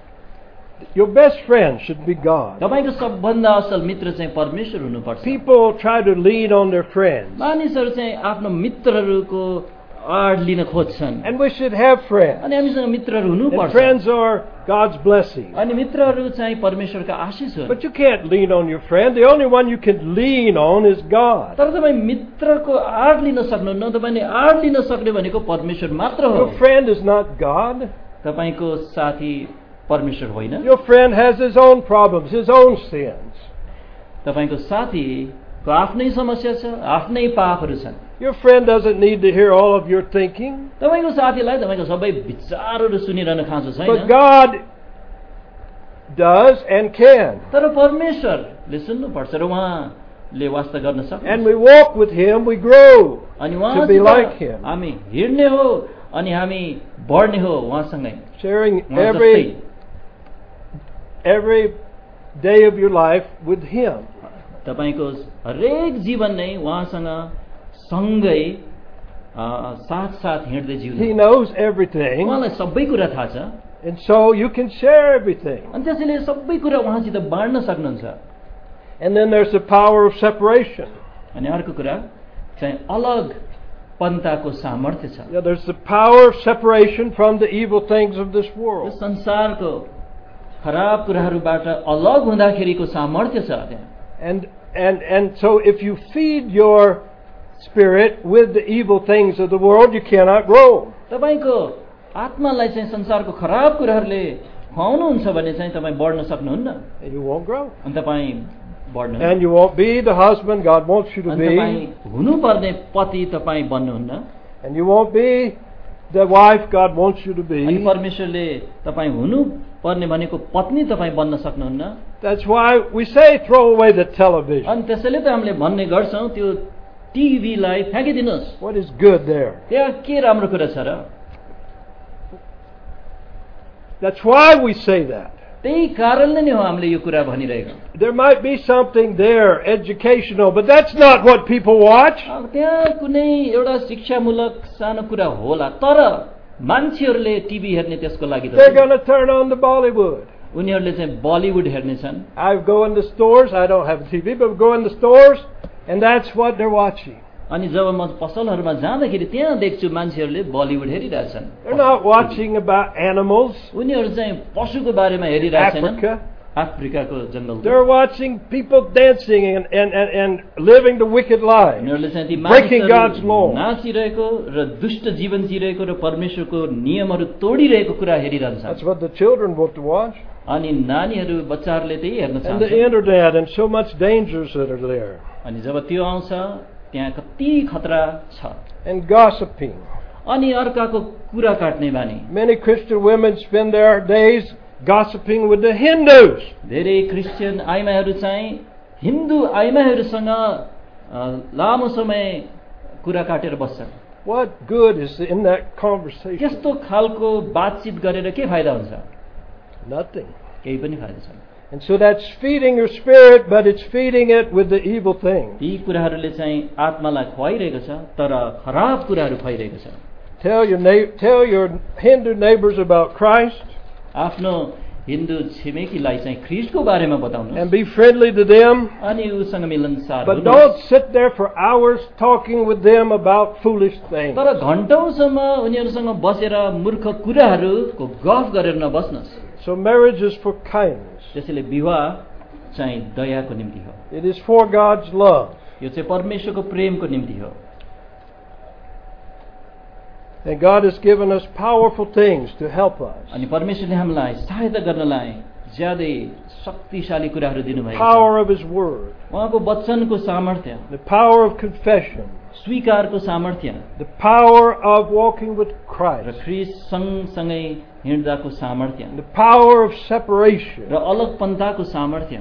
Your best friend should be God. तपाईँको सबभन्दा असल मित्र चाहिँ परमेश्वर हुनुपर्छ। People try to lean on their friends. मानिसहरू चाहिँ आफ्नो मित्रहरूको आड लिन खोज्छन् And we should have friends. अनि हामीसँग मित्रहरू And हुनुपर्छ। friends are God's blessing. अनि मित्रहरू चाहिँ परमेश्वरका आशीष हुन्। But you can't lean on your friend. The only one you can lean on is God. तर तपाईँ मित्रको आड लिन सक्नुहुन्न। तपाईँले आड लिन सक्ने भनेको परमेश्वर मात्र हो। Your friend is not God. तपाईँको साथी परमेश्वर होइन। Your friend has his own problems, his own sins. तपाईँको साथीको आफ्नै समस्या छ, आफ्नै पापहरू छन्। Your friend doesn't need to hear all of your thinking. तपाईँको साथीलाई तपाईँको सबै विचारहरू सुनिरहन खाँचो But छैन। God does and can. तर परमेश्वरले सुन्नुपर्छ र उहाँले वास्ता गर्न सक्छ। And we walk with him, we grow अनि to be like उहाँसित him. हामी हिँड्ने हो अनि हामी बढ्ने हो उहाँसँगै। Sharing उहाँ every जस्तै every day of your life with him. तपाईँको हरेक जीवन नै उहाँसँग सँगै साथ साथ हिँड्दै He जिउनु। knows everything, उहाँलाई सबै कुरा थाहा छ and so you can share everything. अनि त्यसैले सबै कुरा उहाँसित बाँड्न सक्नुहुन्छ। And then there's the power of separation. अनि अर्को कुरा चाहिँ अलग पन्ताको सामर्थ्य छ। Yeah, there's the power of separation from the evil things of this यो world. संसारको खराब कुराहरूबाट अलग हुँदाखेरिको सामर्थ्य छ त्यहाँ। And and and so if you feed your spirit with the evil things of the world, you cannot grow. तपाईँको आत्मालाई चाहिँ संसारको खराब कुराहरूले खुवाउनुहुन्छ भने चाहिँ तपाईँ बढ्न सक्नुहुन्न And you won't grow. अनि तपाईँ बढ्नु And you won't be the husband God wants you to अनि तपाईँ be. हुनुपर्ने पति तपाईँ बन्नुहुन्न And you won't be the wife God wants you to अनि be. परमेश्वरले तपाईँ हुनु पर्ने भनेको पत्नी तपाईँ बन्न सक्नुहुन्न। That's why we say throw away the television. अनि त्यसैले त हामीले भन्ने गर्छौँ त्यो टिभीलाई फ्याँकिदिनुहोस्। What is good there? त्यहाँ के राम्रो कुरा छ र? That's why we say that. त्यही कारणले नै हो हामीले यो कुरा भनिरहेको। There might be something there, educational, but that's not what people watch. अब त्यहाँ कुनै एउटा शिक्षामूलक सानो कुरा होला, तर मान्छेहरूले टिभी हेर्ने त्यसको लागि They're त going to turn on the Bollywood. उनीहरूले चाहिँ बलिउड हेर्नेछन्। I go in the stores, I don't have a T V, but go in the stores, and that's what they're watching. अनि जब म पसलहरूमा जाँदाखेरि त्यहाँ देख्छु मान्छेहरूले बलिउड हेरिरहेछन्। They're not watching about animals, उनीहरू चाहिँ पशुको बारेमा हेरिरहेछन्। Africa. अफ्रिकाको जंगल। They're watching people dancing and, and, and, and living the wicked lives, उनीहरूले चाहिँ ती breaking God's मानिसहरू law. नाचिरहेको र दुष्ट जीवन जिरहेको र परमेश्वरको नियमहरू तोडिरहेको कुरा हेरिरहन्छन्। That's what the children want to watch. अनि नानीहरू बच्चाहरूले त्यही हेर्न And the चाहन्छन्। internet and so much dangers that are there. अनि जब त्यो आउँछ त्यहाँ कति खतरा छ। And gossiping. अनि अर्काको कुरा काट्ने बानी। Many Christian women spend their days gossiping with the Hindus. धेरै क्रिस्चियन आइमाहरू चाहिँ हिन्दू आइमाहरूसँग लामो समय कुरा काटेर बस्छन्। What good is in that conversation? त्यस्तो खालको बातचित गरेर के फाइदा हुन्छ? Nothing. केही पनि फाइदा छैन। And so that's feeding your spirit, but it's feeding it with the evil things. यी कुराहरूले चाहिँ आत्मालाई खुवाइरहेको छ, तर खराब कुराहरू खुवाइरहेको छ। Tell your na- tell your Hindu neighbors about Christ. आफ्नो हिन्दू छिमेकीलाई चाहिँ ख्रीष्टको बारेमा बताउनु And be friendly to them. अनि उसँग मिलनसार But हुनुहोस्। don't sit there for hours talking with them about foolish things. तर घण्टौंसम्म उनीहरूसँग बसेर मूर्ख कुराहरूको गफ गरेर नबस्नुहोस्। So marriage is for kindness. त्यसैले विवाह चाहिँ दयाको निम्ति हो। It is for God's love. यो चाहिँ परमेश्वरको प्रेमको निम्ति हो। And God has given us powerful things to help us. अनि परमेश्वरले हामीलाई सहायता गर्नलाई ज्यादै शक्तिशाली कुराहरू दिनुभएको छ। Power of His Word. उहाँको वचनको सामर्थ्य, The power of confession. स्वीकारको सामर्थ्य The power of walking with र Christ. ख्रीष्ट सँगसँगै हिँड्दाको सामर्थ्य The power of separation. र अलगपन्थाको सामर्थ्य।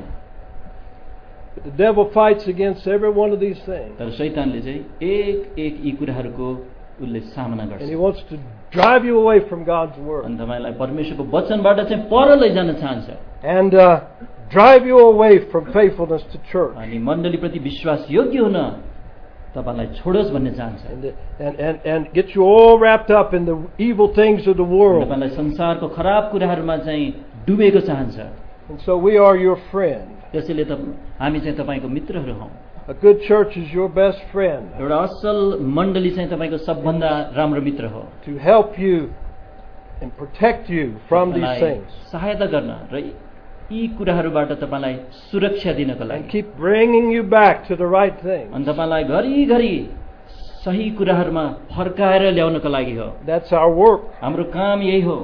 But the devil fights against every one of these things. तर शैतानले चाहिँ एक एक यी कुराहरूको उसले सामना And गर्छ। he wants to drive you away from God's Word. अनि तपाईँलाई परमेश्वरको वचनबाट चाहिँ पर लैजान चाहन्छ। And uh, drive you away from faithfulness to church. अनि मण्डलीप्रति विश्वास योग्य हुन तपाईँलाई छोडोस् भन्ने चाहन्छ। And, and, and, and get you all wrapped up in the evil things of the world. तपाईँलाई संसारको खराब कुराहरूमा चाहिँ डुबेको चाहन्छ। And so we are your friend. त्यसैले त हामी चाहिँ तपाईँको मित्रहरू हौँ। A good church is your best friend एउटा असल मण्डली चाहिँ तपाईँको सबभन्दा राम्रो मित्र हो। to help you and protect you from these तपाईँलाई things. सहायता गर्न र यी कुराहरूबाट तपाईँलाई सुरक्षा दिनको And लागि keep bringing you back to the right thing. अनि तपाईँलाई घरिघरि सही कुराहरूमा फर्काएर ल्याउनको लागि हो। That's our work. हाम्रो काम यही हो।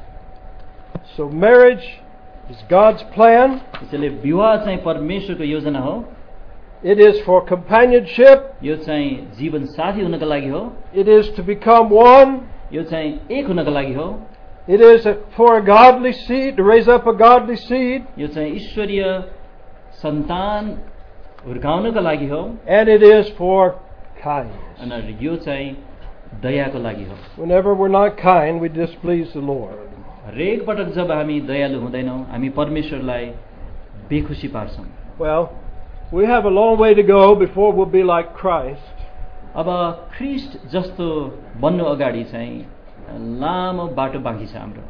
So marriage is God's plan. त्यसैले विवाह चाहिँ परमेश्वरको योजना हो। It is for companionship. यो चाहिँ जीवन साथी हुनको लागि हो। It is to become one. यो चाहिँ एक हुनको लागि हो। It is a, for a godly seed, to raise up a godly seed. यो चाहिँ ईश्वरीय सन्तान हुर्काउनको लागि हो। And it is for kindness. अनि यो चाहिँ दयाको लागि हो। Whenever we're not kind, we displease the Lord. हरेक पटक जब हामी दयालु हुँदैनौँ हामी परमेश्वरलाई बेखुसी पार्छौँ। Well, we have a long way to go before we'll be like Christ. अब ख्रीष्ट जस्तो बन्नु अगाडि चाहिँ लामो बाटो बाँकी छ हाम्रो।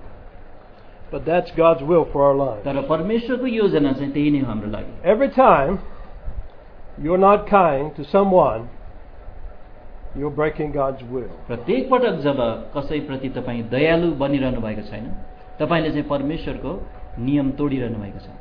But that's God's will for our lives. तर परमेश्वरको योजना चाहिँ त्यही नै हो हाम्रो लागि। Every time you're not kind to someone, you're breaking God's will. प्रत्येक पटक जब कसैप्रति तपाईँ दयालु बनिरहनु भएको छैन तपाईँले चाहिँ परमेश्वरको नियम तोडिरहनु भएको छ।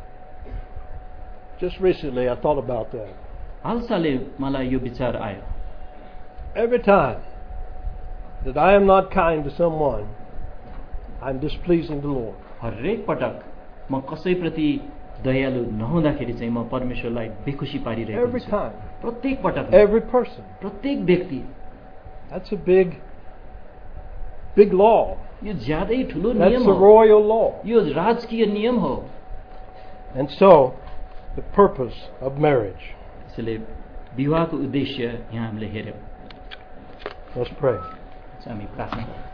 Just recently I thought about that. हालसालै मलाई यो विचार आयो। Every time that I am not kind to someone, I'm displeasing the Lord. हरेक पटक म कसैप्रति दयालु नहुँदाखेरि चाहिँ म परमेश्वरलाई बेखुसी पारिरहेको Every हुन्छु। time. प्रत्येक पटक Every person. प्रत्येक व्यक्ति। That's a big, big law. यो ज्यादै ठुलो That's नियम the हो। royal law. यो राजकीय नियम हो। And so, the purpose of marriage. त्यसैले विवाहको उद्देश्य यहाँ हामीले हेर्यौँ। Let's pray. हामी प्रार्थना गरौँ।